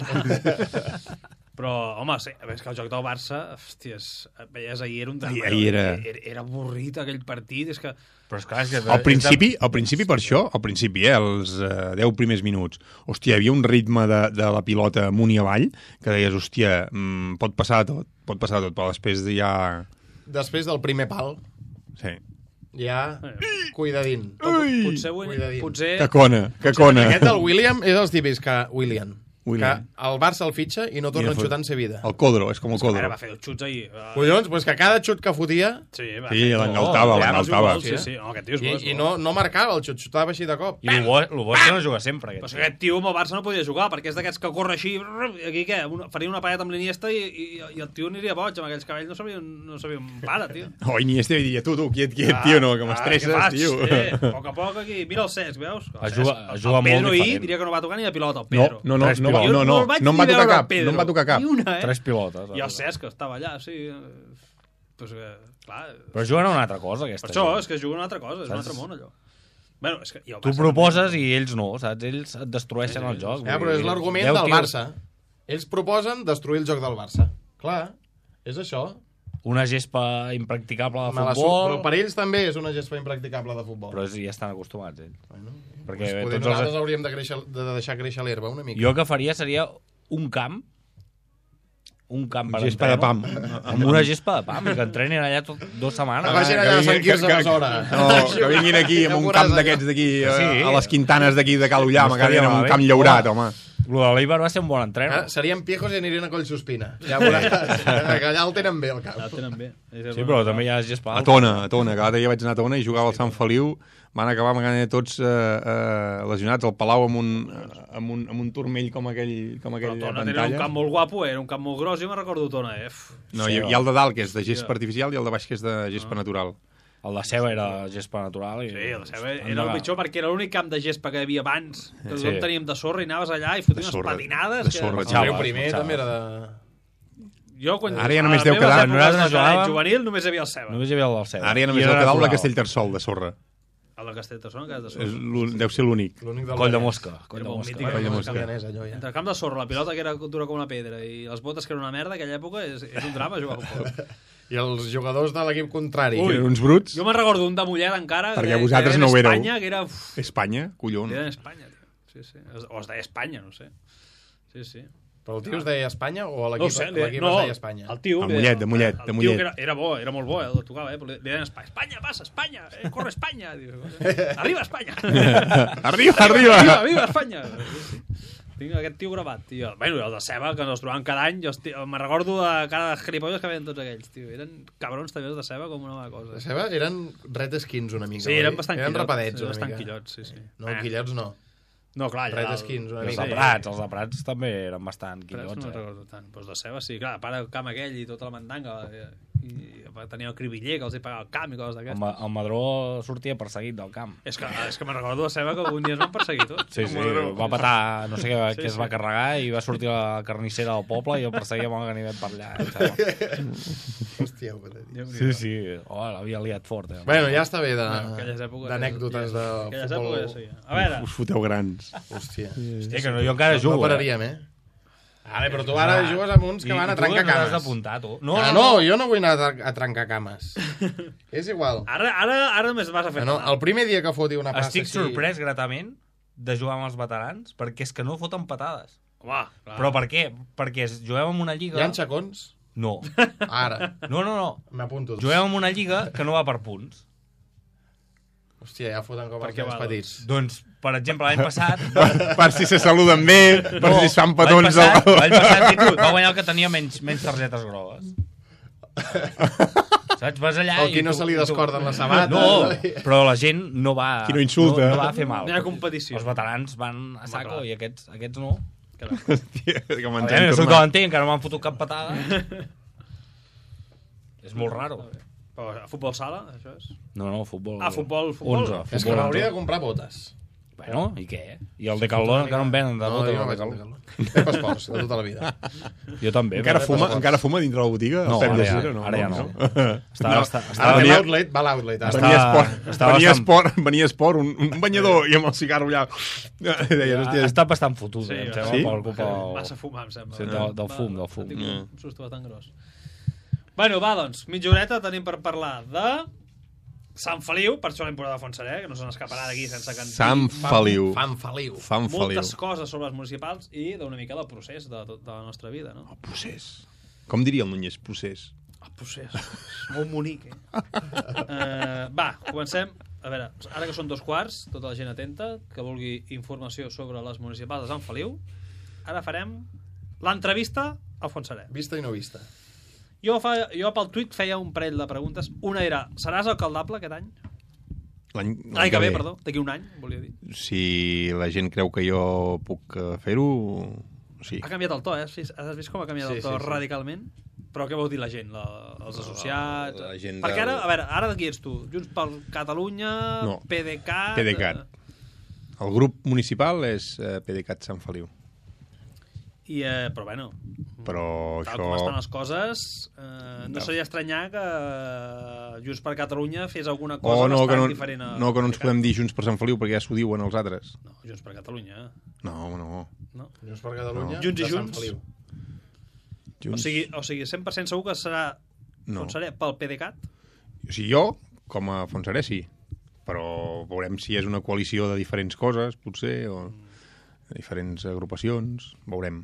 està. Però, home, sí, és que el joc del Barça, hòsties, veies, ahir era un drama. Ahir- ahir era- Era, era avorrit aquell partit, és que... Però és clar, és que... Al principi, al principi per això, al principi, eh, els eh, deu primers minuts, hòstia, hi havia un ritme de, de la pilota amunt i avall que deies, hòstia, mm, pot passar de tot, pot passar de tot, però després ja... Després del primer pal, Sí. ja... Cuidadín. Ui! Potser, avui, Cuidadín. potser... Que cona, que cona. Aquest del William és dels típics que... William. William. Que el Barça el fitxa i no torna I no a xutar en sa vida. El Codro, és com el A veure, Codro. va fer dos xuts ahir. Uh, Collons, doncs que cada xut que fotia... sí, va Sí, fer- l'engaltava, Oh, l'engaltava. Sí, sí, no, aquest tio és I, bo, és i bo. no, no marcava el xut, xutava així de cop. I el bo, el bo és que no juga sempre, Però aquest. és que aquest tio amb el Barça no podia jugar, perquè és d'aquests que corre així, i aquí què? Una, faria una parella amb l'Iniesta i, i, i el tio aniria boig, amb aquells cabells no sabia, no sabia on para, tio. Oh, Iniesta i diria, tu, tu, quiet, quiet, tio, no, que m'estresses, Ah, què tio. faig? Eh, a poc a poc aquí. Mira el Cesc, veus? El, Es Cesc, juga- es juga el molt Pedro ahir diferent. diria que no va tocar ni de pilota, el No, Pedro. no, no, Tres no, pilotes. no, no, el vaig no em va ni tocar veure cap, al Pedro. no em va tocar cap. Ni una, eh? Tres pilotes. I el Cesc, que estava allà, sí. eh, Pues, eh, clar, Però juguen a una altra cosa, aquesta. per això, gent. és que juguen una altra cosa, és un Saps? altre món, allò. Bueno, és que, i el Tu Barça proposes i ells no, saps? Ells et destrueixen el joc. Ja, vull però és dir, l'argument deu del tios- Barça. Ells proposen destruir el joc del Barça. Clar, és això. una gespa impracticable de Me la su- futbol... Però per ells també és una gespa impracticable de futbol. Però és, ja estan acostumats, ells. Bueno, Perquè doncs potser tots els... nosaltres hauríem de, créixer, de deixar créixer l'herba una mica. Jo el que faria seria un camp, un camp per Gespa de entreno, pam. amb una gespa de pam, i que entrenin allà tot, dues setmanes. Que vagin allà a Sant Quirze Besora. No, que vinguin aquí amb un camp d'aquests d'aquí, Sí. a les quintanes d'aquí de Cal Ullam, No que estaria venen amb un malament. camp llaurat, home. Lo de l'Eibar va ser un bon entreno. Ah, serien piejos i anirien a Collsospina. Ja veuràs, que allà el tenen bé, el camp. La tenen bé. Sí, però també hi ha gespa. A Tona, a Tona, que l'altre dia vaig anar a Tona i jugava al Sant Feliu, van acabar gairebé tots eh, eh, lesionats al Palau amb un, amb un, amb un turmell com aquell, com Però aquell Tona tenia un pantalla. camp molt guapo, era un camp molt gros, jo me'n recordo Tona, eh? Uf. No, hi, hi ha el de dalt, que és de gespa artificial, i el de baix, que és de gespa natural. El de Ceba era gespa natural. I... Sí, la seva era el pitjor perquè era l'únic camp de gespa que hi havia abans, que tothom Sí. teníem de sorra i anaves allà i foties De unes sorra, patinades. de sorra, que... xaval. El primer Xaval. també era de... Jo, quan... Ara ja només a les deu meves quedar- èpoques nosaltres de cadet jugàvem- juvenil només hi havia el Ceba. Només hi havia el del Ceba. Ara ja només I deu era quedar el de natural. Castellterçol, de sorra. El de Castellterçol, que és de És sorra. l'ú- deu ser l'únic. L'únic del Coll de Vallès. mosca. Coll de Era molt mosca. mític, Coll de el mosca. camp. Caganès, allò, ja. Entre el camp de sorra, la pilota que era dura com una pedra i les botes que era una merda, aquella època és, és un drama jugar a futbol. I els jugadors de l'equip contrari. Que eren uns bruts. Jo me'n recordo un de Mollet encara, Perquè que, vosaltres que no ho era éreu. Espanya, que era... Uf, Espanya, collons. era en Espanya, tio. Sí, sí. O es deia Espanya, no sé. Sí, sí. Però el tio es deia Espanya o No l'equip ho sé, li- l'equip no, es deia Espanya? el tio... A li- Mollet, de Mollet, el de tio Mollet. que era, era bo, era molt bo, eh, el tocava, eh, però li, li deien Espanya, Espanya, passa, Espanya, eh, corre Espanya. Diu, arriba Espanya. Arriba, arriba! Viva, viva Espanya. Sí, sí. Tinc aquest tio gravat, tio. Bueno, i el de Ceba, que ens trobàvem cada any, jo esti- me'n recordo de cara de gilipolles que veien tots aquells, tio. Eren cabrons també els de Ceba com una mala cosa. La seva eren ret skins una mica. Sí, oi? eren bastant eren quillots. rapadets eren una bastant mica. quillots, sí, sí. No, Ah. quillots no. No, clar, allà Red dalt- skins, una Els mica. de Prats, els de Prats també eren bastant Però quillots. no Eh? recordo tant. Pues de Ceba, sí, clar, a part el camp aquell i tota la mandanga, i, i tenia el cribiller que els hi pagava el camp i coses El, d'aquestes. Ma el Madró sortia perseguit del camp. És que, és que me'n recordo de Ceba que un dia es van perseguir tots. Sí, sí, Madró. va patar, no sé què, Sí, què es sí. va carregar i va sortir la carnissera del poble i el perseguia amb el ganivet per allà. em sembla. Hòstia, puta, tio. Déu-n'hi-do. Sí, sí, oh, l'havia liat fort. Eh? Bueno, ja està bé de- Aquelles èpoques- d'anècdotes de Aquelles futbol. èpoques, sí. A veure, Us foteu grans. Hòstia. Hòstia, que no, jo encara No jugo. pararíem, eh? Ara, però tu ara jugues amb uns que I- van a i tu trencar no t'has cames. d'apuntar, tu. No, Ah, no, jo no vull anar a tra- a trencar cames. És igual. ara, ara, ara només vas a fer No, el primer dia que foti una passa Estic així... sorprès gratament de jugar amb els veterans perquè és que no foten patades. Home, clar. Però per què? Perquè es- juguem en una lliga... Hi ha xacons? No. Ara. No, no, no. M'apunto. Juguem en una lliga que no va per punts. Hòstia, ja foten com Per els què nens va, petits. Doncs, per exemple, l'any passat... Per, per si se saluden bé, per si es fan petons... L'any passat, al- l'any passat títol, va guanyar el que tenia menys, menys targetes grogues. Saps? Vas allà O qui i no tu- se li i tu- descorden les sabates. No, però la gent no va... Qui no insulta. No, no va a fer mal. No hi ha competició. Els veterans van a saco clar. i aquests, aquests no. Hòstia, que me'n Eh, sento soc mal. l'entenc, encara no m'han fotut cap patada. És molt raro. Però a futbol sala, això és? No, no, futbol... Ah, futbol, futbol. onze, És que futbol m'hauria de onze. comprar botes. Bueno, i què? I el Decathlon encara no en venen de No, bota. jo no el vaig al Decathlon. Decathlon. Pep Esports, de tota la vida. Jo també. Encara però- fuma, encara fuma dintre la botiga? No, El Pep ara de ja, Sira, ara ja no. no. Estava, No. està, Ara estava, ve venia- l'outlet, va a l'outlet. ara. Està- Venia esport, estava venia, bastant- esport, venia esport, un, un banyador i amb el cigarro allà. Deia, ha hòstia, estat bastant fotut, Sí, eh, em sí. sembla, Sí? per culpa Massa fumar, em sembla. Sí, del- del fum, del fum. Tinc Mm. un susto bastant gros. Bueno, va, doncs, mitja horeta tenim per parlar de Sant Feliu, per això l'hem posat a Fontserè, que no se n'escaparà d'aquí sense cantar. Sant Feliu. Fan Feliu. Fan Feliu. Moltes coses sobre les municipals i d'una mica del procés de, tot- de la nostra vida, no? Procés. Com diria el Núñez? Procés. El procés. Molt bonic, eh? uh, va, comencem. A veure, ara que són dos quarts, tota la gent atenta, que vulgui informació sobre les municipals de Sant Feliu, ara farem l'entrevista al Fontserè. Vista i no vista. Jo, fa, jo pel tuit feia un parell de preguntes. Una era, seràs alcaldable aquest any? L'any L'any que ve, perdó. D'aquí un any, volia dir. Si la gent creu que jo puc eh, fer-ho, sí. Ha canviat el to, eh? Has vist, has vist com ha canviat Sí, el to sí, sí. radicalment? Però què vol dir la gent? La, els associats? la gent Perquè del- ara, a veure, ara de qui ets tu? Junts per Catalunya? No. PDeCAT? PDeCAT. El grup municipal és eh, PDeCAT Sant Feliu. I, eh, però bueno, Però tal això... com estan les coses, eh, no seria estranyar que eh, Junts per Catalunya fes alguna cosa Oh, no, que bastant no, diferent a... no, que no ens podem dir Junts per Sant Feliu perquè ja s'ho diuen els altres. No, Junts per Catalunya. No, no. No? Junts per Catalunya. Junts i de Sant Junts. Feliu. O sigui, o sigui, cent per cent segur que serà No. Fonseré pel PDeCAT? O sigui, jo, com a Fonseré, sí. Però veurem si és una coalició de diferents coses, potser, o de diferents agrupacions. Veurem.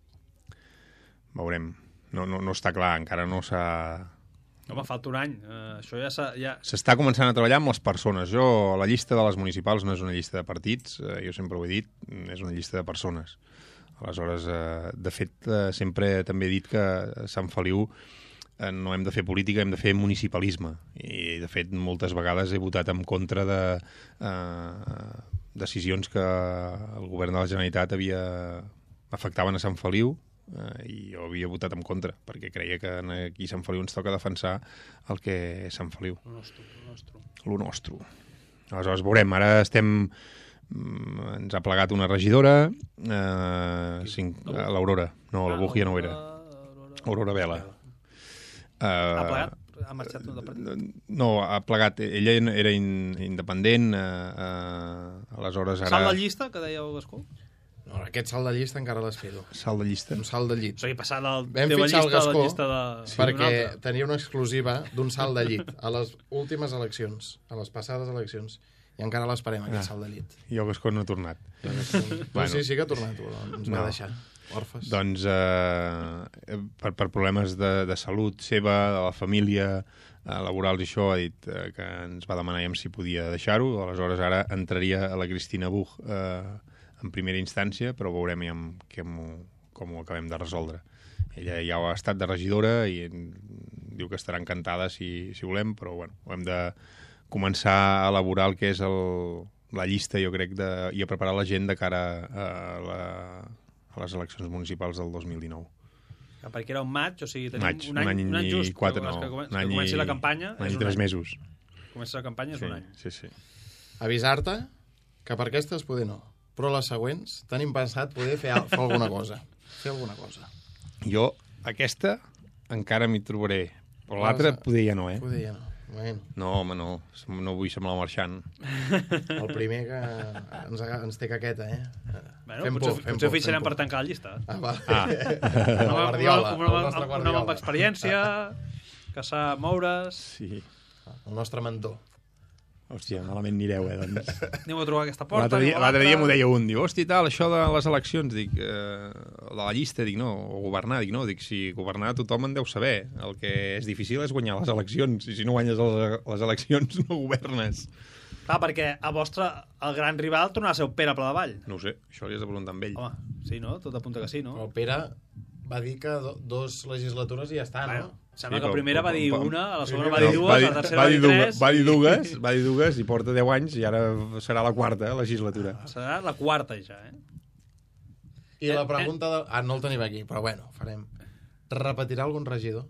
Veurem. No, no, no està clar, encara no s'ha... Home, falta un any. Uh, això ja s'ha... Ja... S'està començant a treballar amb les persones. Jo, la llista de les municipals no és una llista de partits, eh, jo sempre ho he dit, és una llista de persones. Aleshores, eh, de fet, eh, sempre també he dit que a Sant Feliu eh, no hem de fer política, hem de fer municipalisme. I, de fet, moltes vegades he votat en contra de eh, decisions que el govern de la Generalitat havia afectaven a Sant Feliu, eh, i jo havia votat en contra, perquè creia que aquí a Sant Feliu ens toca defensar el que és Sant Feliu. Lo nostre, lo nostre. Lo nostre. Aleshores, veurem, ara estem... ens ha plegat una regidora, eh, cinc, eh, l'Aurora. No, la Bugia no ho era. Aurora Vela. Ha plegat? Ha marxat del partit? No, ha plegat. Ella era in, independent, eh, eh, aleshores ara... Salt de llista, que deia el Gascó? No, aquest salt de llista encara l'espero. Salt de llista? Un salt de llit. O sigui, passar del Vam teva fitxar llista el Gascó a la llista de... sí, perquè tenia una exclusiva d'un salt de llit a les últimes eleccions, a les passades eleccions, i encara l'esperem, aquest Ah. salt de llit. I el Gascó no ha tornat. Bueno, Bueno. sí, sí que ha tornat, però ens va No. deixar orfes. Doncs eh, per, per problemes de, de salut seva, de la família, eh, laborals i això, ha dit eh, que ens va demanar ja si podia deixar-ho. Aleshores ara entraria a la Cristina Buch eh, en primera instància, però veurem ja que com ho acabem de resoldre. Ella ja ha estat de regidora i diu que estarà encantada si, si volem, però bueno, ho hem de començar a elaborar el que és el, la llista, jo crec, de, i a preparar la gent de cara a, la, a les eleccions municipals del dos mil dinou. Que perquè era un maig, o sigui, tenim Maig, un any, un any i just. quatre, que, no. que, comenci, Un any que comenci i- la campanya Un any és i un tres any. mesos. Comença la campanya és Sí, un any. sí, sí. Avisar-te que per aquestes poder no, però les següents tenim pensat poder fer, al- fer alguna cosa. Fer alguna cosa. Jo, aquesta, encara m'hi trobaré. Però l'altra, Vas a- poder ja no, eh? Poder ja no. Bueno, No, home, no. No vull semblar un marxant. el primer que ens, aga- ens té caqueta, eh? Bueno, Fem potser, por, fem potser por, fitxarem fem per por. tancar la llista. Ah, va. Ah. El Un home- Guardiola, un el home- nostre un home Guardiola. amb experiència, que sap moure's... Sí. El nostre mentor. Hòstia, malament anireu, eh, doncs. Aneu a trobar aquesta porta. L'altre dia, aneu a l'altre dia l'altra. m'ho deia un, diu, hòstia, tal, això de les eleccions, dic, eh, de la llista, dic, no, o governar, dic, no, dic, si governar tothom en deu saber, el que és difícil és guanyar les eleccions, i si no guanyes les, les eleccions no governes. Clar, perquè a vostre, el gran rival tornarà a ser el Pere Pladevall. No ho sé, això li has de preguntar amb ell. Home, sí, no? Tot apunta que sí, no? Però el Pere va dir que do, dos legislatures i ja està, Bueno, no? sembla Sí, que la però- primera va dir però- una, a la segona Primera va dir No, dues, a la tercera va dir dues, tres... va dir dues, va dir dues, i porta deu anys, i ara serà la quarta legislatura. Serà la quarta ja, eh? I la pregunta... De... Ah, no el tenim aquí, però bueno, farem. Repetirà algun regidor?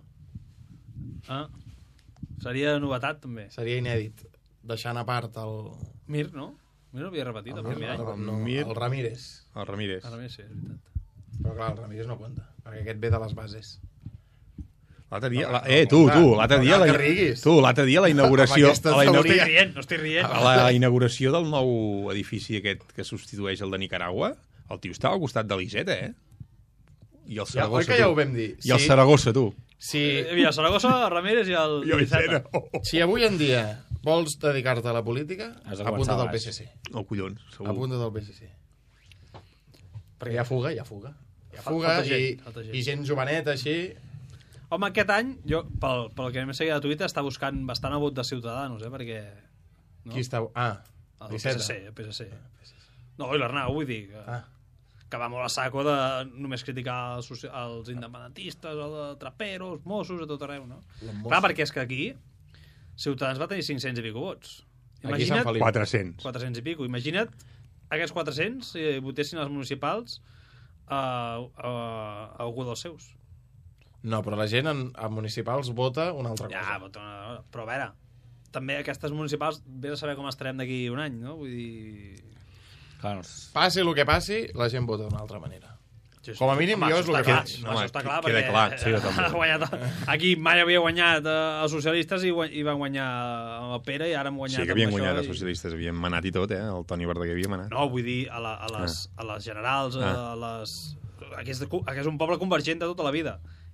Ah, seria novetat, també. Seria inèdit. Deixant a part el... Mir, no? Mir no havia repetit el, el, primer any. el, no, Mir. el Ramírez. El Ramírez. Ara més, sí, és veritat. Però clar, el Ramírez no compta, perquè aquest ve de les bases. L'altre dia, No, la, no, eh, tu, clar, tu, l'altre no dia, cal la, que riguis. tu, l'altre dia la inauguració, Amb aquesta a la, No inauguració, estic rient, no estic rient. a la inauguració del nou edifici aquest que substitueix el de Nicaragua, el tio estava al costat de l'Iseta, eh? I el Ja, oi Saragossa, que ja tu. ho vam dir? I el Saragossa, tu. Si, Hi havia Saragossa, el Ramírez i el I Iceta. l'Iseta. Oh, oh. si avui en dia vols dedicar-te a la política, Has de apunta't començar al P baix. S C. Oh, collons, segur. Apunta't al P S C. Perquè hi ha fuga, hi ha fuga. Hi ha Fa- fuga falta gent, i, falta gent. i gent joveneta així... Home, aquest any, jo, pel, pel que m'he seguit a Twitter, està buscant bastant a vot de Ciutadanos, eh, perquè... No? Qui està... Ah, El P l'Iceta. S C, el P S C. No, i l'Arnau, vull dir, que, Ah. que va molt a saco de només criticar els, soci- els independentistes, els traperos, Mossos, a tot arreu, no? Clar, perquè és que aquí Ciutadans va tenir cinc-cents i pico vots. Aquí a Sant Imagina't, Feliu. quatre-cents. quatre-cents i pico. Imagina't aquests quatre-cents, si votessin els municipals a, a, a algú dels seus. No, però la gent en, en municipals vota una altra cosa. Ja, vota una... però a veure, també aquestes municipals, vés a saber com estarem d'aquí un any, no? Vull dir... Clar, no és- Passi el que passi, la gent vota d'una altra manera. Sí, sí. Com a mínim, Home, jo això és el està que clar, faig. no, Home, això està clar, queda perquè clar, sí, jo també. ha guanyat, aquí mai havia guanyat eh, els socialistes i, guany, i van guanyar amb el Pere i ara han guanyat Sí, que havien amb guanyat això els socialistes, havien manat i tot, eh? El Toni Verdaguer havia manat. No, vull dir, a, la, a, les, a les generals, Ah. a les... Aquí és, de- aquí és un poble convergent de tota la vida.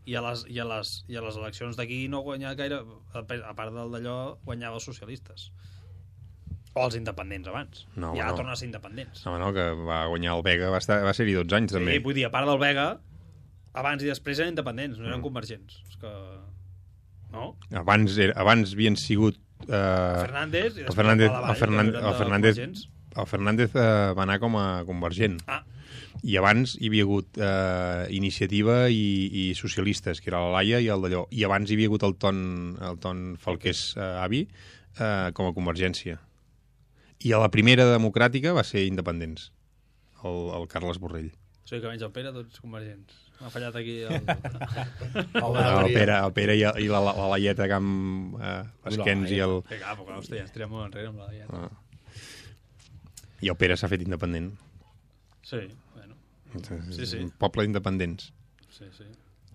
i a les, i a les, i a les eleccions d'aquí no guanyava gaire, a part del d'allò, guanyava els socialistes. O els independents abans. No, I ara no. tornen a ser independents. No, no, que va guanyar el Vega, va, estar, va ser-hi dotze anys, també. Sí, vull dir, a part del Vega, abans i després eren independents, no eren Mm. convergents. És que... No? Abans, era, abans havien sigut... Eh, Fernández i el després Fernández, va a la el Fernández, vall, el Fernández, convergents. el Fernández eh, va anar com a convergent. Ah. I abans hi havia hagut eh, Iniciativa i, i Socialistes, que era la Laia i el d'allò. I abans hi havia hagut el Ton, el ton Falqués eh, avi eh, com a convergència. I a la primera democràtica va ser independents, el, el Carles Borrell. O sigui que menys el Pere, tots convergents. M'ha fallat aquí el... El, el, Pere, el Pere i, i la, la Laieta que amb eh, Esquens i el... Que cap, que hòstia, ens tirem molt enrere amb la dieta. Ah. I el Pere s'ha fet independent. Sí, bueno. Sí, sí. Un poble d'independents. Sí, sí.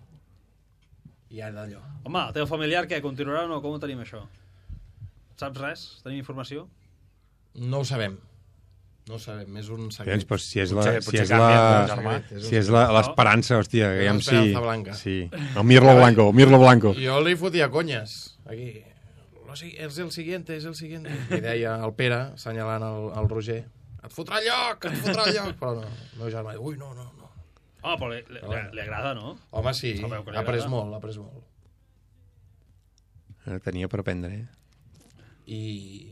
I ara d'allò. Home, el teu familiar, què? Continuarà o no? Com ho tenim, això? Saps res? Tenim informació? No ho sabem. No ho sabem, és un secret. Doncs, pues, si és la, Potser- si potser és canvia, la, germà. si és la- l'esperança, hòstia, que ja em sí. L'esperanza blanca. Sí. El Mirlo Blanco, el Mirlo Blanco. Jo li fotia conyes, aquí. Lo si- És el siguiente, és el siguiente. I deia el Pere, assenyalant el, el Roger, et fotrà el lloc, et fotrà el lloc. Però no, el meu germà diu, ui, no, no, no. Ah, però li, li, li, li agrada, no? Home, sí, Se veu que li ha après agrada. molt, ha après molt. Eh, Tenia per aprendre, eh? I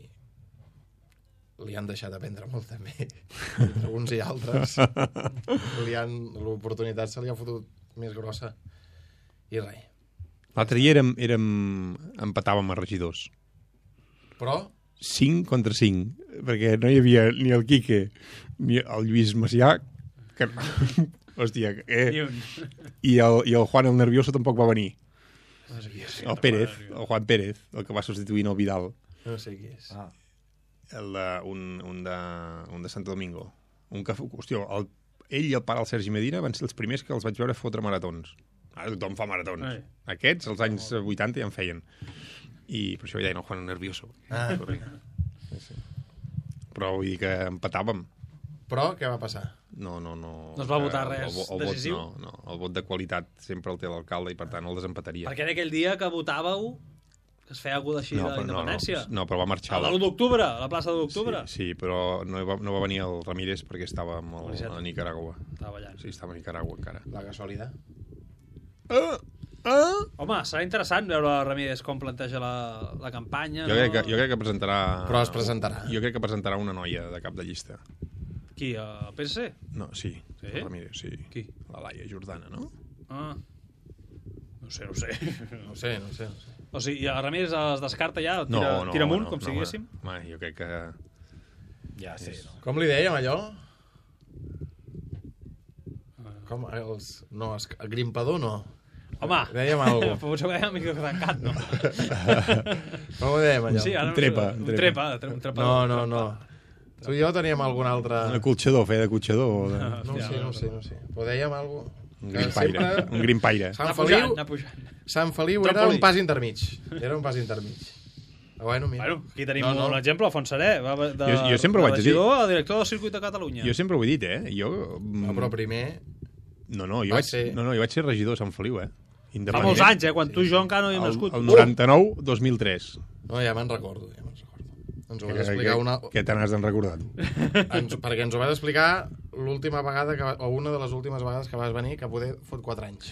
li han deixat aprendre molt, també. Entre uns i altres. Li han... L'oportunitat se li ha fotut més grossa. I res. L'altre dia érem, érem... empatàvem a regidors. Però, cinc contra cinc, perquè no hi havia ni el Quique ni el Lluís Macià, que... hòstia, Ni eh? un. I, el, i el Juan el Nervioso tampoc va venir. no sé qui és. El Pérez, el Juan Pérez, el que va substituir el Vidal. No sé qui és. Ah. El de, un, un, de, un de Santo Domingo. Un que, hòstia, el, ell i el pare, el Sergi Medina, van ser els primers que els vaig veure fotre maratons. Ara tothom fa maratons. Ai. Aquests, als anys vuitanta, ja en feien. I per això ja deien el Juan el Nervioso. Ah. Sí, sí. Però vull dir que empatàvem. Però, què va passar? No, no, no. No es va votar El- res el, el, decisiu? Vot, no, no, el vot de qualitat sempre el té l'alcalde i per tant el desempataria. Perquè era aquell dia que votàveu que es feia algú d'així no, de però no, no, independència. no, però va marxar. El de l'u d'octubre, a la plaça de l'octubre. Sí, sí, però no va, no va venir el Ramírez perquè estava amb el, Morisset. a Nicaragua. Estava allà. Sí, estava a Nicaragua encara. La casualitat? Ah, ah. Home, serà interessant veure a Ramírez com planteja la, la campanya. Jo, no? crec que, jo crec que presentarà... Però es presentarà. Jo crec que presentarà una noia de cap de llista. Qui, el P S C? No, sí, Sí? el Ramírez, sí. Qui? La Laia Jordana, no? Ah. No sé, no sé. No sé, no sé. No sé. O sigui, el Ramírez es descarta ja, No, tira, no, tira amunt, no, com no, si diguéssim. No, jo crec que... Ja sé, no? Com li dèiem, allò? Com, els... No, es... el grimpador no. Home, Dèiem alguna cosa. potser ho dèiem micro tancat, no? Com ho dèiem, allò? Sí, ara Un trepa, Un un trepa, un trepa. No, no, no. Tu i jo teníem algun altre... Un acolxador, fe d'acolxador. O de... No ho sé, no ho sé, no ho sé. Però dèiem alguna cosa... Un grimpaire. Un grimpaire. Sant Anar pujant, Feliu, anar pujant. Sant Feliu era Trampolí. un pas intermig. Era un pas intermig. Però bueno, mira. Bueno, aquí tenim No, no, no. un exemple, Alfons Seré, va de, Jo- jo sempre ho de vaig dir. regidor a director del circuit de Catalunya. Jo sempre ho he dit, eh? Jo... No, però primer... No, no, jo Va vaig, ser- no, no, jo vaig ser regidor a Sant Feliu, eh? Fa molts anys, eh? Quan tu i jo encara no hi hem El, nascut. el noranta-nou dos mil tres. No, ja me'n recordo, ja me'n recordo. Ens ho Que, vas explicar que, una... que te n'has d'en recordar, tu. Ens... Perquè ens ho vas explicar l'última vegada, que... o una de les últimes vegades que vas venir, que poder fot quatre anys.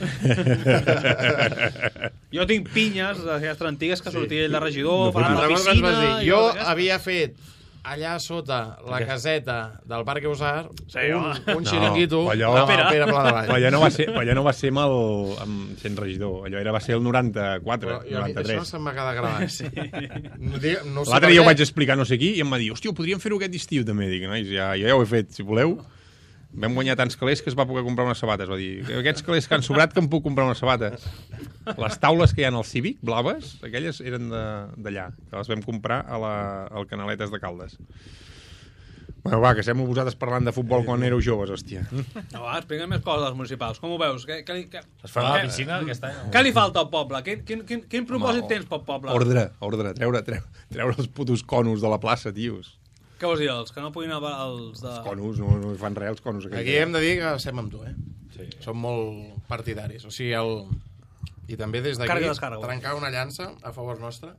Jo tinc pinyes d'aquestes antigues que sortia ell de regidor, No, parlant Me'n de la recordo que ens piscina... vas dir, i jo coses d'aquestes. havia fet allà sota la caseta del Parc Eusar Sí, un, home. un No, xiringuito allò- amb el Pere Pla de Vall. Però allò no va ser, però allò no va ser amb el, amb sent regidor. Allò era, va ser el noranta-quatre, Però jo, a mi això noranta-tres. se'm va quedar gravat. Sí. No, dic- no sé L'altre per dia ho què. vaig explicar no sé qui i em va dir, hòstia, podríem fer-ho aquest estiu també. Dic, nois, ja, jo ja ho he fet, si voleu. Vam guanyar tants calés que es va poder comprar unes sabates. Va dir, aquests calés que han sobrat que em puc comprar unes sabates. Les taules que hi ha al Cívic, blaves, aquelles eren de- d'allà, que les vam comprar a la, al Canaletes de Caldes. Bueno, va, que estem vosaltres parlant de futbol quan éreu joves, hòstia. No, va, explica'm més coses dels municipals. Com ho veus? Què, què, li- què, Es farà a la què- piscina aquest any? Què li falta al poble? Quin, quin, quin, quin propòsit Home, tens pel poble? Ordre, ordre, treure, treure, treure els putos conos de la plaça, tios. Què vols dir, els que no puguin anar els de... Els conos, no, no hi fan res, els conos. aquells. Aquí hem de dir que estem amb tu, eh? Sí. Som molt partidaris. O sigui, el, I també des d'aquí Càrrega i descàrrega. trencar una llança a favor nostre.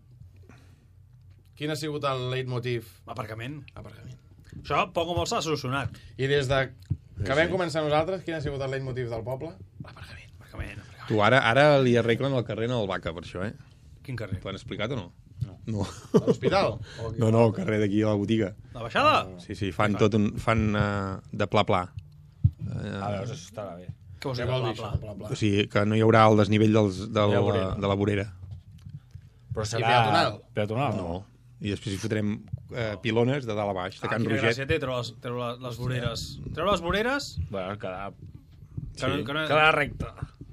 Quin ha sigut el leitmotiv? Aparcament. Aparcament. Això, poc o molt s'ha solucionat. I des de que vam començar nosaltres, quin ha sigut el leitmotiv del poble? Aparcament. Aparcament. aparcament. Tu ara ara li arreglen el carrer en el Vaca, per això, eh? Quin carrer? T'ho han explicat o no? No. A l'hospital? No, no, el carrer d'aquí a la botiga. La baixada? Sí, sí, fan tot un... fan uh, de pla-pla. A veure, això estarà bé. Què vols Què dir? vol dir Pla, això? pla. Pla, pla. O sigui, que no hi haurà el desnivell dels, del, Ja veurem. de la vorera. Però I serà... peatonal? Peatonal? No. I després hi fotrem eh, pilones de dalt a baix, de Ah, Can quina Roget. gràcia té treure les, treure les, les voreres. Treure les voreres... Bueno, quedar... Que no, que no... Quedar recte.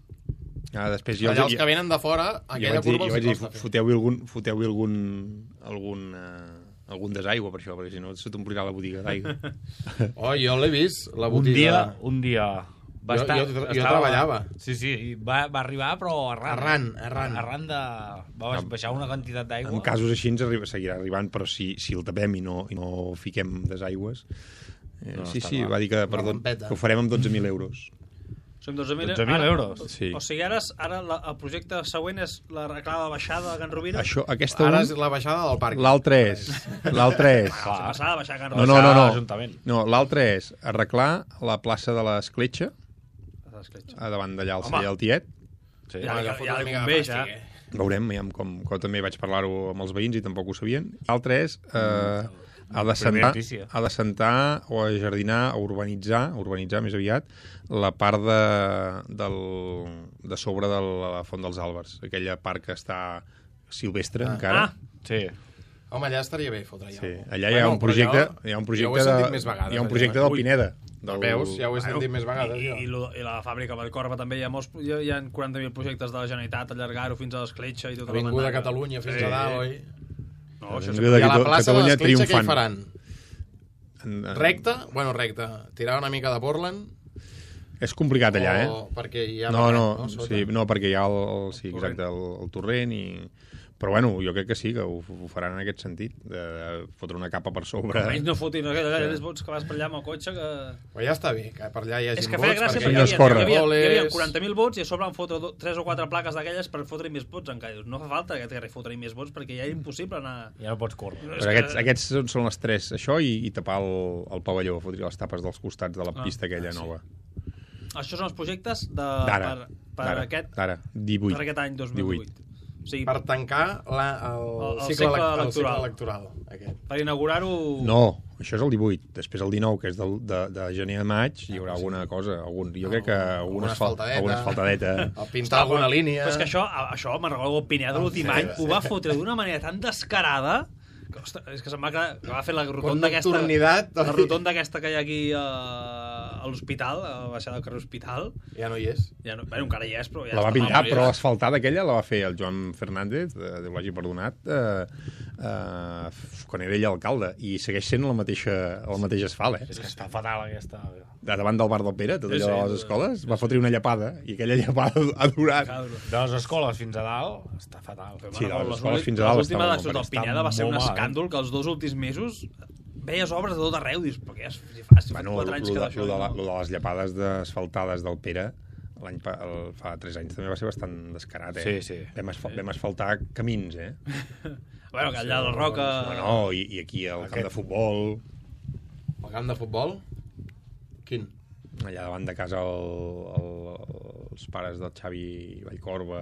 Ah, després jo, Allà jo, els que venen de fora, jo aquella vaig dir, curva jo els vaig dir costa fer. foteu-hi algun, foteu algun, algun, uh, algun desaigua per això, perquè si no se t'omplirà la botiga d'aigua. Oh, jo l'he vist, la Un botiga. dia, un dia... Va Jo- estar, jo- jo treballava. Sí, sí, i va, va arribar, però arran. Arran, arran. Arran de... Va baixar una quantitat d'aigua. En casos així ens arriba, seguirà arribant, però si, si el tapem i no, i no fiquem desaigües... Eh, No, sí, està sí, clar. va dir que, perdó, rampeta. que ho farem amb dotze mil euros. Som dotze mil dotze mil ara- euros? Sí. O sigui, ara, ara la, el projecte següent és la reclada de baixada de Can Rovira? Això, aquesta Ara un, és la baixada del parc. l'altre és... L'altre és... La passada de baixar a Can No, Rovira. no, no, no. l'Ajuntament. No, l'altre és arreglar la plaça de l'Escletxa, Escletxa. a davant d'allà el Home. celler del Tiet. Sí. Ja, Home, ja, fotre ja, una ja mica de convé, fàstic, ja. eh? Veurem, ja, com, com també vaig parlar-ho amb els veïns i tampoc ho sabien. L'altre és... Eh, ha de sentar, Primera notícia. ha de sentar o a jardinar, o urbanitzar, urbanitzar més aviat, la part de, del, de sobre de la Font dels Àlbers, aquella part que està silvestre encara. Ah, Sí. Home, allà estaria bé fotre allà. Sí, allà hi ha Bueno, un projecte, però hi ha un jo ho he projecte sentit de, més vegades, hi ha un allà. projecte del Ui. Pineda. Del... Veus? Ja ho he sentit més vegades, I, jo. i, lo, i la fàbrica Vallcorba també hi ha, molts, hi ha, hi ha quaranta mil projectes de la Generalitat, allargar-ho fins a l'Escletxa i tota la Avinguda mandanga. Catalunya fins a dalt, oi? No, això Avinguda sí. I a la Catalu- plaça de Catalunya l'Escletxa què hi triomfant. faran? En- en- Recte? Bueno, recte. Tirar una mica de Portland? És complicat allà, eh? O perquè hi ha... No, barret, no, no, sota? sí, no, perquè hi ha el, el, sí, Torrent. exacte, el, el torrent i... Però bueno, jo crec que sí, que ho, ho faran en aquest sentit, de, de fotre una capa per sobre. Almenys no fotin aquells aquells vots que vas per allà amb el cotxe que... Però ja està bé, que per allà hi hagi És que vots, feia gràcia perquè perquè hi hi ha havia, escorre. hi havia, hi havia goles. quaranta mil vots i a sobre van fotre do, tres o quatre plaques d'aquelles per fotre més vots encara. No fa falta que aquest fotre més vots perquè ja és impossible anar... Ja no pots córrer. Però aquests, aquests són, són les tres, això i, i tapar el, el pavelló, fotre les tapes dels costats de la Ah, pista aquella sí. nova. Això són els projectes de, D'ara, per, per, d'ara, aquest, d'ara, divuit. per aquest any dos mil divuit. O sigui, Per tancar la, el, El- el cicle, cicle elec- el cicle electoral. electoral. Aquest. per inaugurar-ho... No, això és el divuit. Després el dinou, que és del, de, de gener a maig, hi haurà alguna cosa. Algun, jo crec que alguna, Alguna asfal, asfaltadeta. alguna asfaltadeta. El pintar alguna línia... Però és que això, això me'n recordo el Pineda de l'últim Sí, any, sí. ho va fotre d'una manera tan descarada que, ostres, és que se'm va quedar... Que va fer la Con rotonda aquesta... nocturnitat. La rotonda aquesta que hi ha aquí a, a l'hospital, a la baixada del carrer Hospital. Ja no hi és. Ja no, bueno, encara hi és, però ja La va està pintar, mal, però ja. l'asfaltada aquella la va fer el Joan Fernández, eh, Déu l'hagi perdonat, eh, eh, quan era ell alcalde, i segueix sent el mateix, el mateix asfalt, eh? És que està fatal aquesta... De davant del bar del Pere, tot Sí, allò de sí, les sí, escoles, va fotre una llapada, i aquella llapada ha durat. De les escoles fins a dalt està fatal. Sí, de les Les escoles últimes- fins a dalt les últimes estava de sota molt el Pineda va està ser un molt mal, eh? escàndol que els dos últims mesos veies obres de tot arreu, dius, però què és? Si fa, si fa Bueno, quatre lo, anys lo, que de, d'això... lo, de, la, no. lo de les llapades asfaltades del Pere, l'any pa- el, fa tres anys també va ser bastant descarat, eh? Sí, sí. Vam, asfal, vam asfaltar camins, eh? Bueno, que allà a la Roca... No, no, i, i aquí al camp de futbol, El camp de futbol? Quin? allà davant de casa el, el, els pares del Xavi Vallcorba,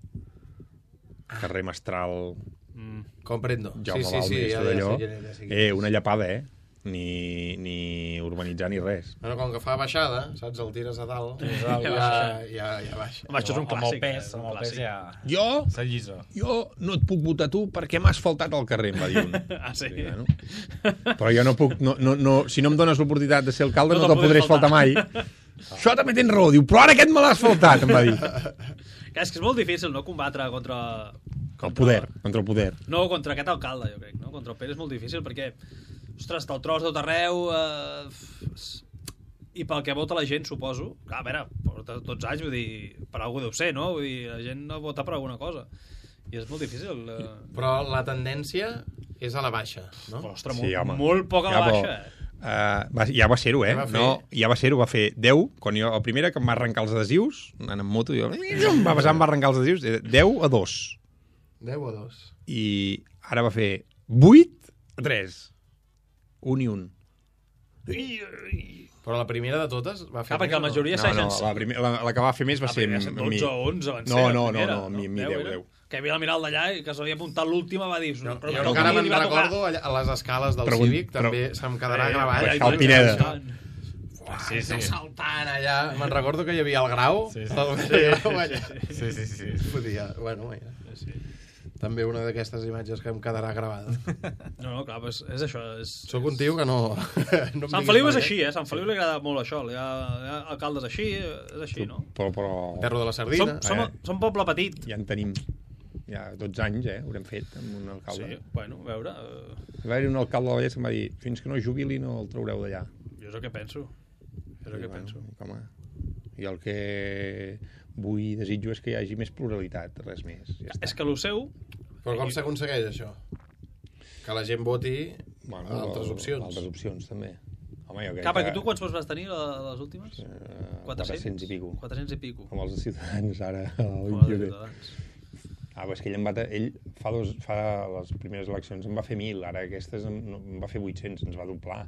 carrer Mestral, Comprendo. Jaume sí, sí, sí, Balmes, ja, tot ja allò. sé quin és, ja sé quin Eh, és. una llapada, eh? Ni, ni urbanitzar ni res. Bueno, com que fa baixada, saps? El tires a dalt, ja, Ja ja, baixa. ja, ja baixa. Home, això és un Amb el clàssic. pes, eh, és un amb el pes clàssic. ja... Jo, S'allisa. jo no et puc votar tu perquè m'has faltat al carrer, em va dir un. Ah, sí? Sí, bueno. Però jo no puc... No, no, no, si no em dones l'oportunitat de ser alcalde, No no, te'l te'l podré podré faltar mai. Això també tens raó. Diu, però ara aquest me l'has faltat, em va dir. Que és que és molt difícil, no?, combatre contra... El poder, contra el poder. No, contra aquest alcalde, jo crec, no? Contra el Pere és molt difícil perquè, ostres, te'l trobes tot arreu, eh, i pel que vota la gent, suposo. Clar, a veure, porta tots anys, vull dir, per algú deu ser, no? Vull dir, la gent no vota per alguna cosa. I és molt difícil. Eh... Però la tendència és a la baixa, no? Però, ostres, Sí, molt, home. molt poc a la Ja, però- baixa. Eh? Uh, va, ja va ser-ho, eh? Ja va fer? No, ja va ser-ho, va fer deu, quan jo, el primer que em va arrencar els adhesius, anant en moto, jo, em va passar, em va arrencar els adhesius, deu a dos. deu a dos. I ara va fer vuit a tres. Un i un. Però la primera de totes va fer... Ah, perquè la més, majoria No, segueixen... no, la, primer, la, la que va fer més va La ser... primera va ser mi. dotze o onze van ser. No, la no, no, primera, no, mi, mi deu, deu, era? deu. Que havia la mirar d'allà i que s'havia apuntat l'última va dir... No, però, jo però encara com me'n li va tocar? recordo allà, a les escales del Pregun- Cívic, també però- se'm quedarà Eh, gravat. eh, Cal Pineda. Uah, sí, sí. Saltant allà. Me'n recordo que hi havia el grau. Sí, sí. El grau allà. Sí, sí, sí. Es podia... Bueno, mira. Sí. També una d'aquestes imatges que em quedarà gravada. No, no, clar, pues és això. És... Soc un tio que no... no em Sant diguis Feliu per és què. així, eh? Sant Feliu li agrada molt això. Li ha, hi ha alcaldes així, és així, no? Però, però Terro de la Som, Sardina. som, Eh. som poble petit. ja en tenim ja dotze anys, eh? Haurem fet amb un alcalde. Sí, bueno, a veure... eh, Va haver un alcalde de Vallès que em va dir fins que no jubili no el traureu d'allà. Jo és el que penso. És el que penso. Home, i el que vull i desitjo és que hi hagi més pluralitat, res més. Ja està. És que el seu... Però com s'aconsegueix això? Que la gent voti Bueno, altres el- opcions. Altres opcions, també. Home, jo crec Clar, perquè que... tu quants vots vas tenir, la- les últimes? Eh, quatre-cents i pico. quatre-cents i pico. Com els de Ciutadans, ara, el Com els de vint i u. Ciutadans. Ah, però és que ell, em va, ta- ell fa, dos, fa les primeres eleccions em va fer mil, ara aquestes em, no, em va fer vuit-cents, ens va doblar.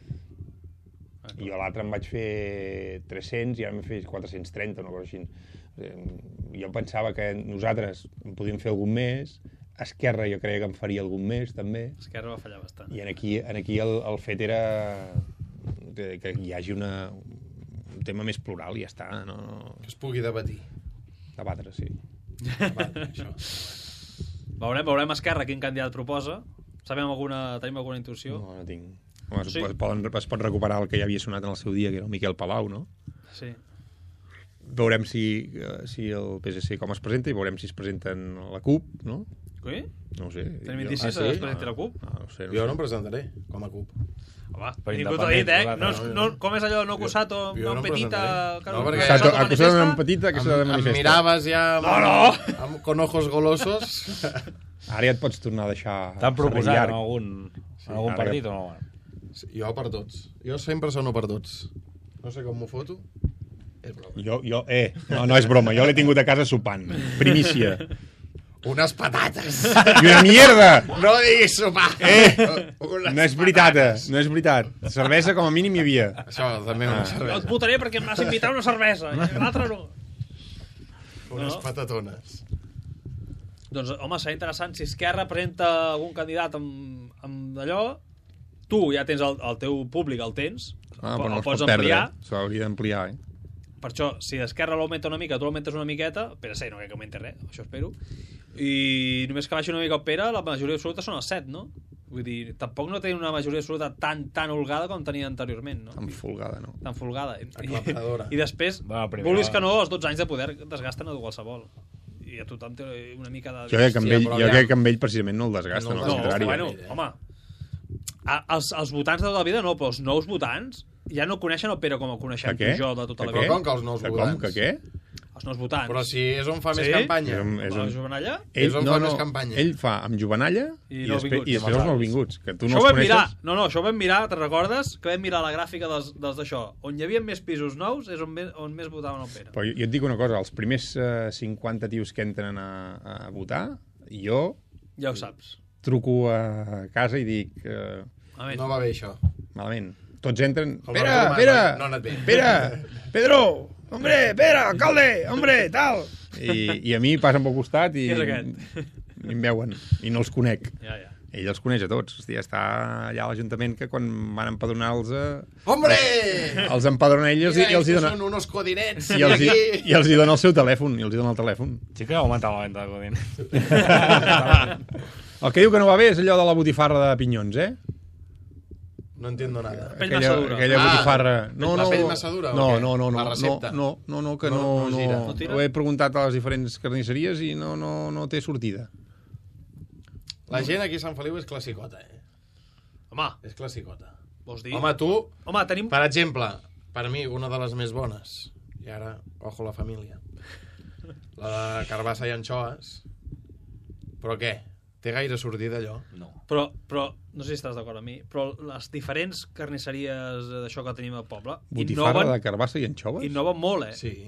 Ah, I jo l'altre em vaig fer tres-cents i ara m'he fet quatre-cents trenta, una cosa així. Eh, Jo pensava que nosaltres en podíem fer algun més, Esquerra jo creia que en faria algun més, també, Esquerra va fallar bastant. i en aquí, en aquí el, el fet era que, que hi hagi una, un tema més plural i ja està, no, no Que es pugui debatir. debatre, sí. Debatre, això. Veurem, veurem Esquerra quin candidat proposa. Sabem alguna, tenim alguna intuïció? No, no tinc. Home, Sí. es, poden, es pot recuperar el que ja havia sonat en el seu dia, que era el Miquel Palau, no? Sí. Veurem si, eh, si el P S C com es presenta i veurem si es presenten a la CUP, no? Qui? No ho sé. Tenim Jo- indicis Ah, que sí? es presenti la CUP? No, no ho sé. No Jo ho no sé. em presentaré com a CUP. Home, Per ningú t'ho ha dit, independents, eh? No, és- no, com és allò, no acusat o Jo no no em petita... presentaré. que No, perquè- Acusat, Acusat acusat manifesta? en petita, que s'ha de Em, em manifestar. miraves ja amb, No, no! amb, con ojos golosos. Ara ja et pots tornar a deixar... T'han proposat llarg. en algun, en algun ara partit ja- o no? Sí, jo per tots. Jo sempre sono per tots. No sé com m'ho foto. És broma. Jo, jo, eh, no, no és broma, jo l'he tingut a casa sopant. Primícia. Unes patates. I una mierda! No diguis sopar. Eh, Unes no és veritat, eh, patates. no és veritat. Cervesa com a mínim hi havia. Això també una Ah. Jo et cervesa. votaré perquè em vas invitar a una cervesa. I l'altre no. Unes No. patatones. Doncs, home, serà interessant si Esquerra presenta algun candidat amb, amb d'allò. Tu ja tens el, el teu públic, el tens. Ah, el, però no el es pots pot perdre. ampliar. S'hauria d'ampliar, eh? Per això, si Esquerra l'augmenta una mica, tu l'augmentes una miqueta, Pere sí, no crec que augmenti res, això espero, i només que baixi una mica el Pere, la majoria absoluta són els set, no? Vull dir, tampoc no té una majoria absoluta tan, tan holgada com tenia anteriorment, no? Tan folgada, no? Tan folgada. I, Aclaparadora. I després, Bueno, primera- vulguis que no, els dotze anys de poder desgasten a qualsevol. I a tothom té una mica de... Jo crec que amb Sí, ell, però jo ja- crec que amb ell precisament no el desgasta, No no, el al No, contrari. bueno, eh? home, a, els, els votants de tota la vida no, però els nous votants ja no coneixen el Pere com el coneixem Que què? tu i jo de tota la Que vida. Però com que els nous Que votants? com, que què? Els nous votants. Però si és on fa més Sí? campanya. És un- és La un- jovenalla? És on fa més campanya. Ell fa amb jovenalla I i, nouvinguts. després, i després els nouvinguts, que tu no Això ho els vam coneixes. mirar, no, no, això ho vam mirar, te'n recordes? Que vam mirar la gràfica dels dels d'això. On hi havia més pisos nous és on més, on més votaven el Pere. Però jo, jo et dic una cosa, els primers eh, cinquanta tios que entren a, a votar, jo Ja ho saps. truco a casa i dic... Eh, A veure, No va bé això. malament. Tots entren... Com Pere, la broma, Pere, no- no ha anat bé. Pere, Pedro, hombre, Pere, alcalde, hombre, tal. I, I a mi passen pel costat i, Qui és aquest? i em veuen, i no els conec. ja, ja. Ell els coneix a tots. Hòstia, està allà a l'Ajuntament que quan van empadronar els... Eh, Hombre! els empadrona ell i els, i els hi Mira, dona... són unos codinets. I els, hi, aquí. I els hi dona el seu telèfon, i els hi dona el telèfon. Sí que ha augmentat la venda de Godín. El que diu que no va bé és allò de la botifarra de pinyons, eh? No entiendo nada. Pell aquella, massa dura. aquella Ah, botifarra... No, la no, pell massa dura o no, què? no, no, no, La no, recepta? no, no, no, que No- no, no no, gira. No tira? ho he preguntat a les diferents carnisseries i no, no, no té sortida. La gent aquí a Sant Feliu és classicota, eh? Home, És classicota. vols dir? Home, tu, Home, tenim... per exemple, per mi, una de les més bones, i ara, ojo la família, la de carbassa i anxoes, però què? Té gaire sortida, allò? No. Però, però, no sé si estàs d'acord amb mi, però les diferents carnisseries d'això que tenim al poble Botifarra innoven, de carbassa i anxoves? innoven molt, eh? Sí.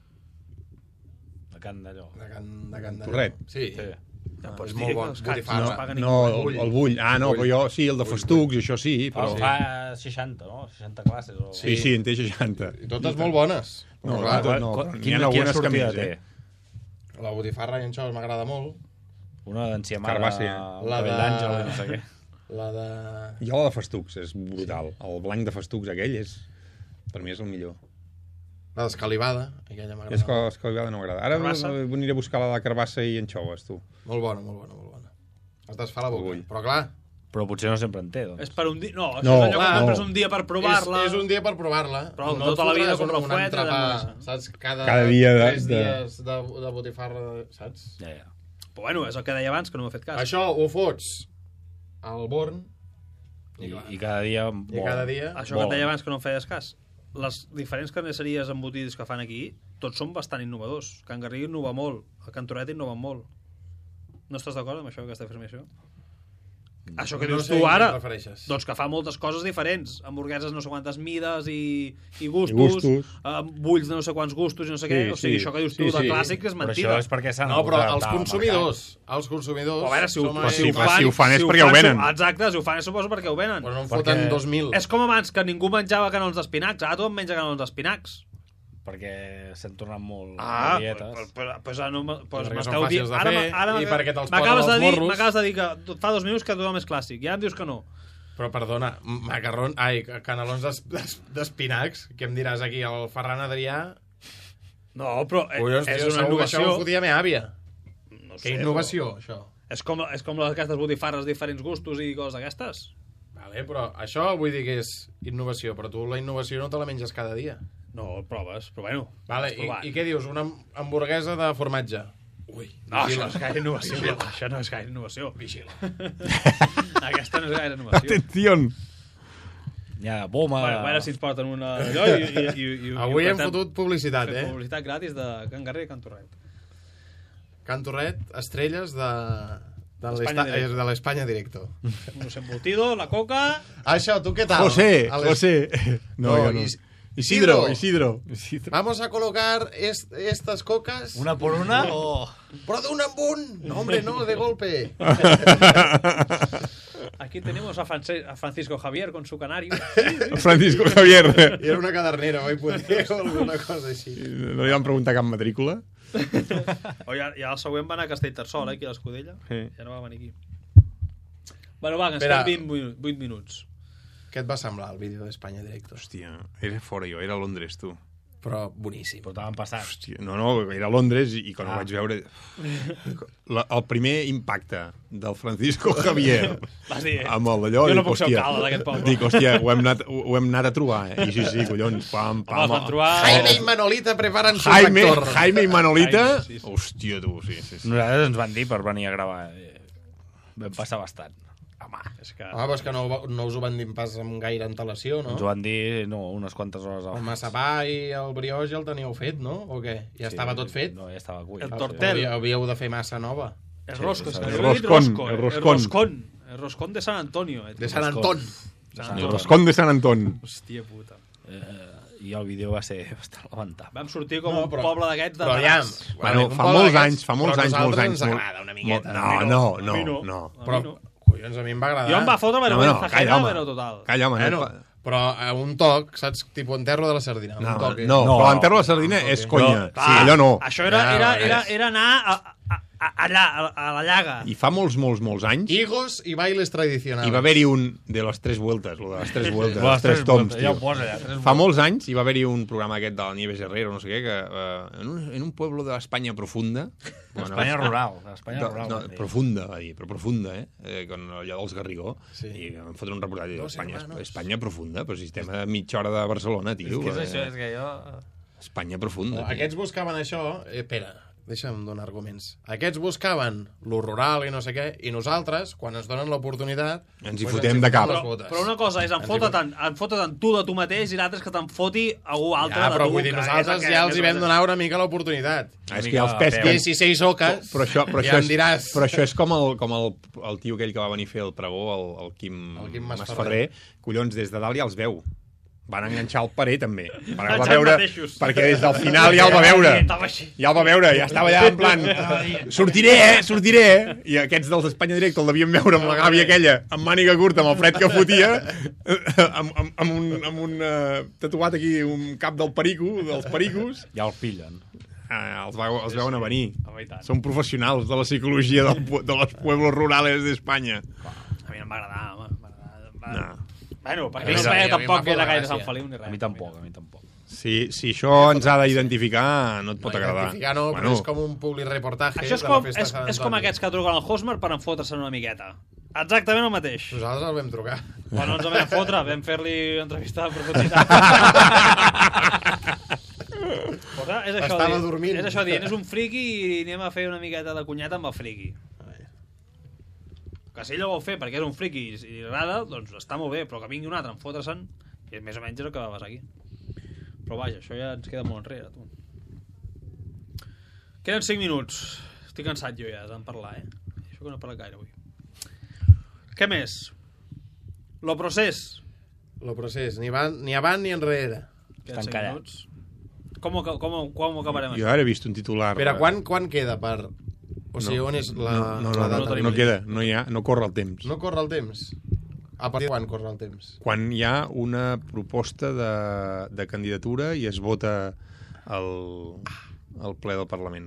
De Can d'allò. De Can, de Can Torret. Sí. Sí. Ja No, pots és dir molt que bon. els cats Botifarra. no es paguen No, ningú. el, el bull. Ah, no, Bull. però jo, sí, el de festucs, i això sí, Però però... fa seixanta, no? seixanta classes. O... Sí, sí, en té seixanta. I totes molt bones. No, Però, clar, no, no, Qu- però n'hi quina, ha quina algunes que sortida més, té? eh? la botifarra i anxoves m'agrada molt. Una d'enciamada, Carbassa, un La cabell de- d'àngel, no sé què. La de... Jo la de festucs, és brutal. El blanc de festucs aquell és... Per mi és el millor. La d'escalivada, aquella És m'agrada. que l'escalivada no m'agrada. Ara Carbassa? aniré a buscar la de carbassa i anxoves, tu. Molt bona, molt bona, molt bona. Has desfà la boca. Ull. Però clar, Però potser no sempre en té, doncs. És per un dia... No, això No, és allò que clar, compres no. un dia per és, provar-la. és un dia per provar-la. Però no tota et la vida fotràs compra un, un fuet i entrepà, demà. saps? Cada, Cada dia de- tres de- dies de, de botifarra, saps? Ja, ja. Però bueno, és el que deia abans, que no m'ha fet cas. Això ho fots al born I, I cada dia... i cada dia... Això que et deia abans que no em feies cas. Les diferents carnisseries embotits que fan aquí, tots són bastant innovadors. Can Garriga innova molt, el Can Torret innova molt. No estàs d'acord amb això, aquesta afirmació? Això que No dius sé tu a què ara, et refereixes. doncs que fa moltes coses diferents. Hamburgueses no sé quantes mides i, i I gustos, gustos. eh, bulls de no sé quants gustos i no sé Sí, què. O sigui, sí. això que dius tu Sí, de sí. clàssic és Però mentida. això és perquè s'han No, però hagut els d'adaptar al consumidors, els consumidors... Però a veure, si ho, som Però si, si ho ho- fan, si ho fan és si perquè ho venen. Su, exacte, si ho fan suposo perquè ho venen. Però no en Perquè- foten dos mil. És com abans, que ningú menjava canons d'espinacs. Ara tothom menja canons d'espinacs. perquè s'han tornat molt Ah, dietes. però, però, pues, ara no, pues Perquè són m'esteu fàcils dient... de Ara, fer ara i perquè te'ls m'acabes posen de als dir, morros. m'acabes de dir que fa dos minuts que tothom és clàssic. I ara em dius que no. Però perdona, macarrons... Ai, canelons d'es- d'es- d'espinacs, què em diràs aquí? El Ferran Adrià... No, però eh, Collons, és tio, una segur que això ho innovació. fotia meva àvia. No Que innovació, això. És com, és com les aquestes botifarres, diferents gustos i coses d'aquestes. Vale, però això vull dir que és innovació, però tu la innovació no te la menges cada dia. No, el proves, però bueno. Vale, has i, provat. i què dius? Una hamburguesa de formatge. Ui, No, vigila. això no és gaire innovació. Això no és gaire innovació. Vigila. Aquesta no és gaire innovació. Atenció! Ja, boma... Bueno, a veure si ens porten una... Allò i, i, i, i, Avui i hem fotut publicitat, fem eh? publicitat gratis de Can Garriga i Can Torret. Can Torret, estrelles de, de Espanya l'Esta- Directo. de l'Espanya Directo. Un embutido, la coca... Això, tu què tal? José, A les- José. No, No, jo no. Is- Isidro, Isidro. Isidro. Isidro. Vamos a colocar est estas cocas... Una por una o... Però d'una en un! No, hombre, no, de golpe. Aquí tenemos a, France- a Francisco Javier con su canario. Francisco Javier. I era una cadernera, oi? Poder o alguna cosa així. No li van preguntar cap matrícula? O ja, ja el següent va anar a Castellterçol, eh, aquí a l'Escudella. Sí. Ja no va venir aquí. Bueno, va, que ens Espera. queden vint, vuit minuts. Què et va semblar el vídeo d'Espanya Directo? Hòstia, era fora jo, era a Londres, tu. Però boníssim. Però t'han passat. Hòstia, no, no, era a Londres i, i quan Ah. ho vaig veure... La, el primer impacte del Francisco Javier Vas dir, eh? amb el d'allò... Jo no dic, puc ser hòstia, alcalde d'aquest poble. Dic, hòstia, ho hem, anat, ho hem anat a trobar, eh? I sí, sí, collons, pam, Home, pam... els van trobar... Jaime i Manolita preparen su Jaime, tractor. Jaime i Manolita... Jaime, sí, sí. Hòstia, tu, sí, sí, sí. Nosaltres ens van dir per venir a gravar. Eh, Vam passar bastant. Home, és que... Ah, però és que no, no us ho van dir pas amb gaire antelació, no? Ens ho van dir, no, unes quantes hores El abans. massapà i el brioix ja el teníeu fet, no? O què? Ja estava tot fet? No, ja estava cuit. El Ah, tortel. Havíeu, havíeu de fer massa nova. El rosco, sí, és que el jo he dit roscón, rosco, eh? el El roscón. roscón. El roscón de San Antonio. Eh? De Sant Roscón. Anton. Sant El Antonio. roscón de Sant Anton. Hòstia puta. Eh, I el vídeo va ser bastant lamentable. Vam sortir com No, un però- poble d'aquests de Però aviam, barats. Bueno, un fa poble molts d'aquests, anys, fa molts però anys, a molts nosaltres anys. ens molt- agrada una miqueta. No, a mi no, A no, mi no. no. A mi Però, no. collons, a mi em va agradar. Jo em va fotre No, vergonya no, ajena, calla, home. però total. Calla, home. Bueno, No, però a un toc, saps? Tipo enterro de la sardina. no, un toc, eh? no, No. però l'enterro de la sardina és conya. Clar, Sí, allò no. Això era, Ja, era, ja, era, és. era anar a, a, a, allà, a, a la llaga. I fa molts, molts, molts anys Higos i bailes tradicionals. hi va haver-hi un de les tres vueltes, lo de les tres vueltes, Les les tres tres toms, vueltes, ja ho tio. posa, ja, tres Fa molts anys hi va haver-hi un programa aquest de la Nieves Herrero, no sé què, que eh, en, un, en un pueblo de l'Espanya profunda... Espanya rural. Espanya No, rural. no, van dir. profunda, va dir, però profunda, eh? eh con allò dels Garrigó. Sí. I vam fotre un reportatge Dos d'Espanya hermanos. Espanya profunda, però si estem a mitja hora de Barcelona, tio. Què és eh, això? És que jo... Espanya profunda. tio. Aquests buscaven això... Eh, espera, deixa'm donar arguments. Aquests buscaven lo rural i no sé què, i nosaltres, quan ens donen l'oportunitat... Ens hi doncs fotem de cap. les Però, botes. però una cosa és, em Ens hi fotre fotem. tant, em fotre tant tu de tu mateix i l'altre és que te'n foti algú altre Ja, de però tu. vull dir, que és nosaltres el que ja els més hi o vam menys- donar una mica l'oportunitat. Ah, és que mica ja els de pesquen. dieciséis oques, Però això, però ja això, em diràs. és, però això és com, el, com el, el tio aquell que va venir a fer el pregó, el, el Quim, El Quim Masferrer. Masferrer. Collons, des de dalt ja els veu. Van enganxar el parer, també. Perquè, el va Enganxar veure, mateixos. perquè des del final ja el va veure. Estava així. Ja el va veure, ja estava allà en plan... Sortiré, eh? Sortiré, eh? I aquests dels d'Espanya Directe el devien veure amb la gàbia aquella, amb màniga curta, amb el fred que fotia, amb, amb, amb un, amb un uh, tatuat aquí, un cap del perico, dels pericos. Ja el pillen. Ah, els, va, els veuen a venir. Home, i tant. Són professionals de la psicologia del, pu- de los pueblos rurales d'Espanya. A mi no em va agradar, home. Va... No. Bueno, perquè A mi no sí, a veia mi m'ha tampoc que era fet gaire gràcia. Sant Feliu ni res. A mi tampoc, a mi tampoc. Si, si això ens ha d'identificar, no et pot No, agradar. identificar no, però és com un publireportatge Això és de la com, festa és, de Sant és com Antoni. aquests que truquen al Hosmer per enfotre-se'n una miqueta. Exactament el mateix. Nosaltres el vam trucar. Però no ens el vam fotre, vam fer-li entrevista de profunditat. Però, és això, Estava di- dormint. És això dient, és un friqui i anem a fer una miqueta de cunyeta amb el friqui. Que si ell ho vol fer perquè és un friqui i li agrada, doncs està molt bé, però que vingui un altre a fotre-se'n, i més o menys és el que va passar aquí. Però vaja, això ja ens queda molt enrere, tu. Queden cinc minuts. Estic cansat jo ja de parlar, eh? Això que no he parlat gaire avui. Què més? Lo procés. El procés, ni, van, ni avant ni enrere. Queden Estan cinc callats. minuts. Com, ho- com, ho- com ho acabarem, Jo això? ara he vist un titular... Però quan, quan queda per... O sigui, on és la, No, no, no, la no, data? no, no queda, no, hi ha, no corre el temps. No corre el temps? A partir de quan corre el temps? Quan hi ha una proposta de, de candidatura i es vota al, al ple del Parlament.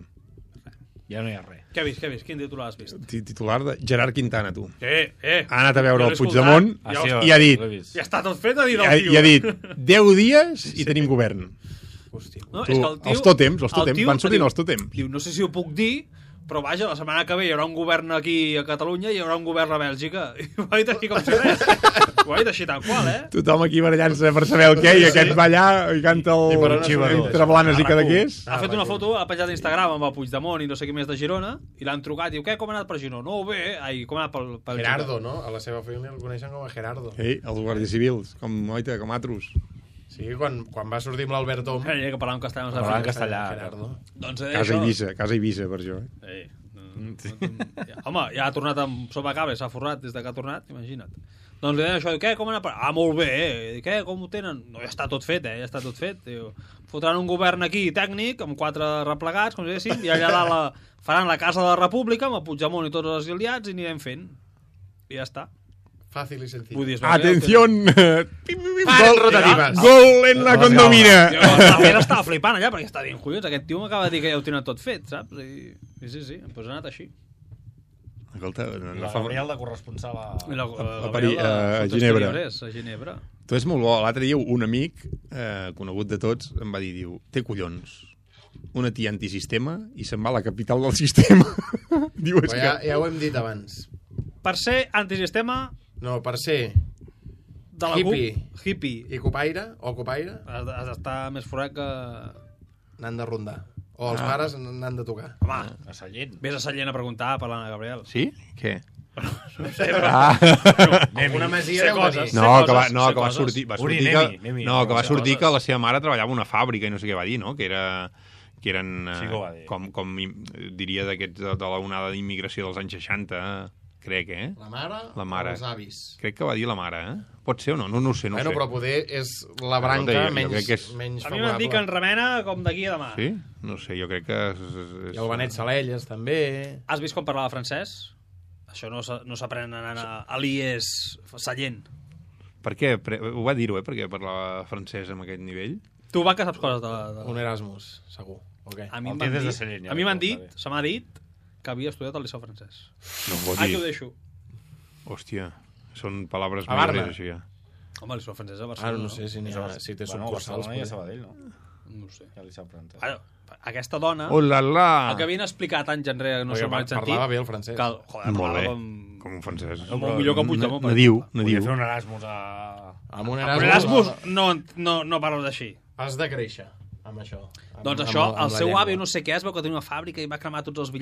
Ja no hi ha res. Què has vist, què has vist? Quin titular has vist? Ti- Titular de Gerard Quintana, tu. Eh, eh! Ha anat a veure Jo el l'he Puigdemont Ah, Ja, sí, i ha dit, l'he vist. Ja està tot fet, ha dit i ha, el tio. i ha dit deu dies i tenim govern. Hòstia. No, Tu, és que el tio, els tòtems, els el tòtems, tio van sortint diu- els tòtems. Diu, no sé si ho puc dir, però vaja, la setmana que ve hi haurà un govern aquí a Catalunya i hi haurà un govern a Bèlgica. I ho ha dit així com si res. Ho ha dit així tal qual, eh? Tothom aquí barallant-se per saber el què i aquest va allà i canta I per el on es va entre blanes i cadaqués. Ha fet una foto, ha penjat a Instagram amb el Puigdemont i no sé qui més de Girona, i l'han trucat, diu, què, com ha anat per Girona? No, bé, ai, com ha anat pel... pel Gerardo, no? A la seva família el coneixen com a Gerardo. Ei, els guàrdies civils, com, oita, com altres. Sí, quan, quan va sortir amb l'Albert Om... Eh, que parlàvem castellà. No Parlàvem sé castellà. Gerardo. Doncs eh, Casa això... Eivissa, casa Eivissa, per això. Eh? Ei, no, no, ja, home, ja ha tornat amb sobrecabe, s'ha forrat des de que ha tornat, imagina't. Doncs li deien això, diu, què, com ha anat? Ah, molt bé, eh? Diu, què, com ho tenen? No, ja està tot fet, eh? Ja està tot fet. Diu, fotran un govern aquí tècnic, amb quatre replegats, com si diguéssim, i allà dalt la, faran la Casa de la República, amb el Puigdemont i tots els exiliats, i anirem fent. I ja està. Fàcil i senzill. Vull dir, es veu que- Atención! Gol rotatives. Gol en la condomina! Jo, la Pere estava flipant allà, perquè està dient, collons, aquest tio m'acaba de dir que ja ho tenen tot fet, saps? I, i sí, sí, doncs ha anat així. Escolta, no, I no la fa... Gabriel de corresponsal a... I la, a la, París, la, a Assumptes Ginebra. Exteriors, A Ginebra. Tu és molt bo. L'altre dia un amic, eh, conegut de tots, em va dir, diu, té collons. Una tia antisistema i se'n va a la capital del sistema. Diu, és Però ja, que... ja ho hem dit abans. Per ser antisistema No, per ser de la Hippie. CUP, hippie, i copaire o copaire, has, de- has d'estar més forat que... n'han de rondar. O els pares n'han de tocar. Home, A Sallent. vés a Sallent a preguntar per l'Anna Gabriel. Sí? Què? No sé, però... Ah. Alguna masia sé deu coses. tenir. No, Sé que va, coses, no, sé que va coses. sortir, va Uri, sortir anem-hi, que, anem-hi, no, que va sé sortir coses. que la seva mare treballava en una fàbrica i no sé què va dir, no? Que era que eren, eh, Sí que ho va dir. com, com im- diria d'aquests de, de la onada d'immigració dels anys seixanta, crec, eh? La mare, La mare. o els avis. Crec que va dir la mare, eh? Pot ser o no? No, no ho sé, no ho bueno, sé. però poder és la branca Jo- jo menys, crec que és- menys A mi m'han dit que en favorable. remena com d'aquí a demà. Sí? No sé, jo crec que... És, és, és... I el Benet Salelles, també. Has vist com parlava francès? Això no s'a- no s'aprèn anant a, a l'I E S Sallent. Per què? Pre... Ho va dir-ho, eh? Perquè parlava francès amb aquest nivell. Tu, va, que saps coses de... de... Un Erasmus, segur. Okay. A mi El m'han té des de dit, Sallent, ja a mi ho m'han està dit, bé. se m'ha dit que havia estudiat al Liceu francès. No em pot Aquí ho dir. deixo. Hòstia, són paraules A Barna. mayores, això ja. Home, el Liceu francès a Ara Barcelona. no sé si, n'hi ha, si té Bueno, sucursals. Barcelona i a poder. Sabadell, no? No ho sé. Ja li sap francès. Ara, aquesta dona, Oh la la! el que havien explicat anys enrere, que no Perquè se'l van par- sentir... parlava bé el francès. Que, joder, Molt parlava bé. com... Com un francès. Molt millor que en Puigdemont. per Nadiu, exemple. Podria nadiu. fer un Erasmus a... Amb un Però Erasmus, Erasmus no, no, no parles així. has de créixer. amb això. Amb, Doncs això, amb, amb el seu llengua. avi no sé què es veu que tenia una fàbrica i va cremar tots els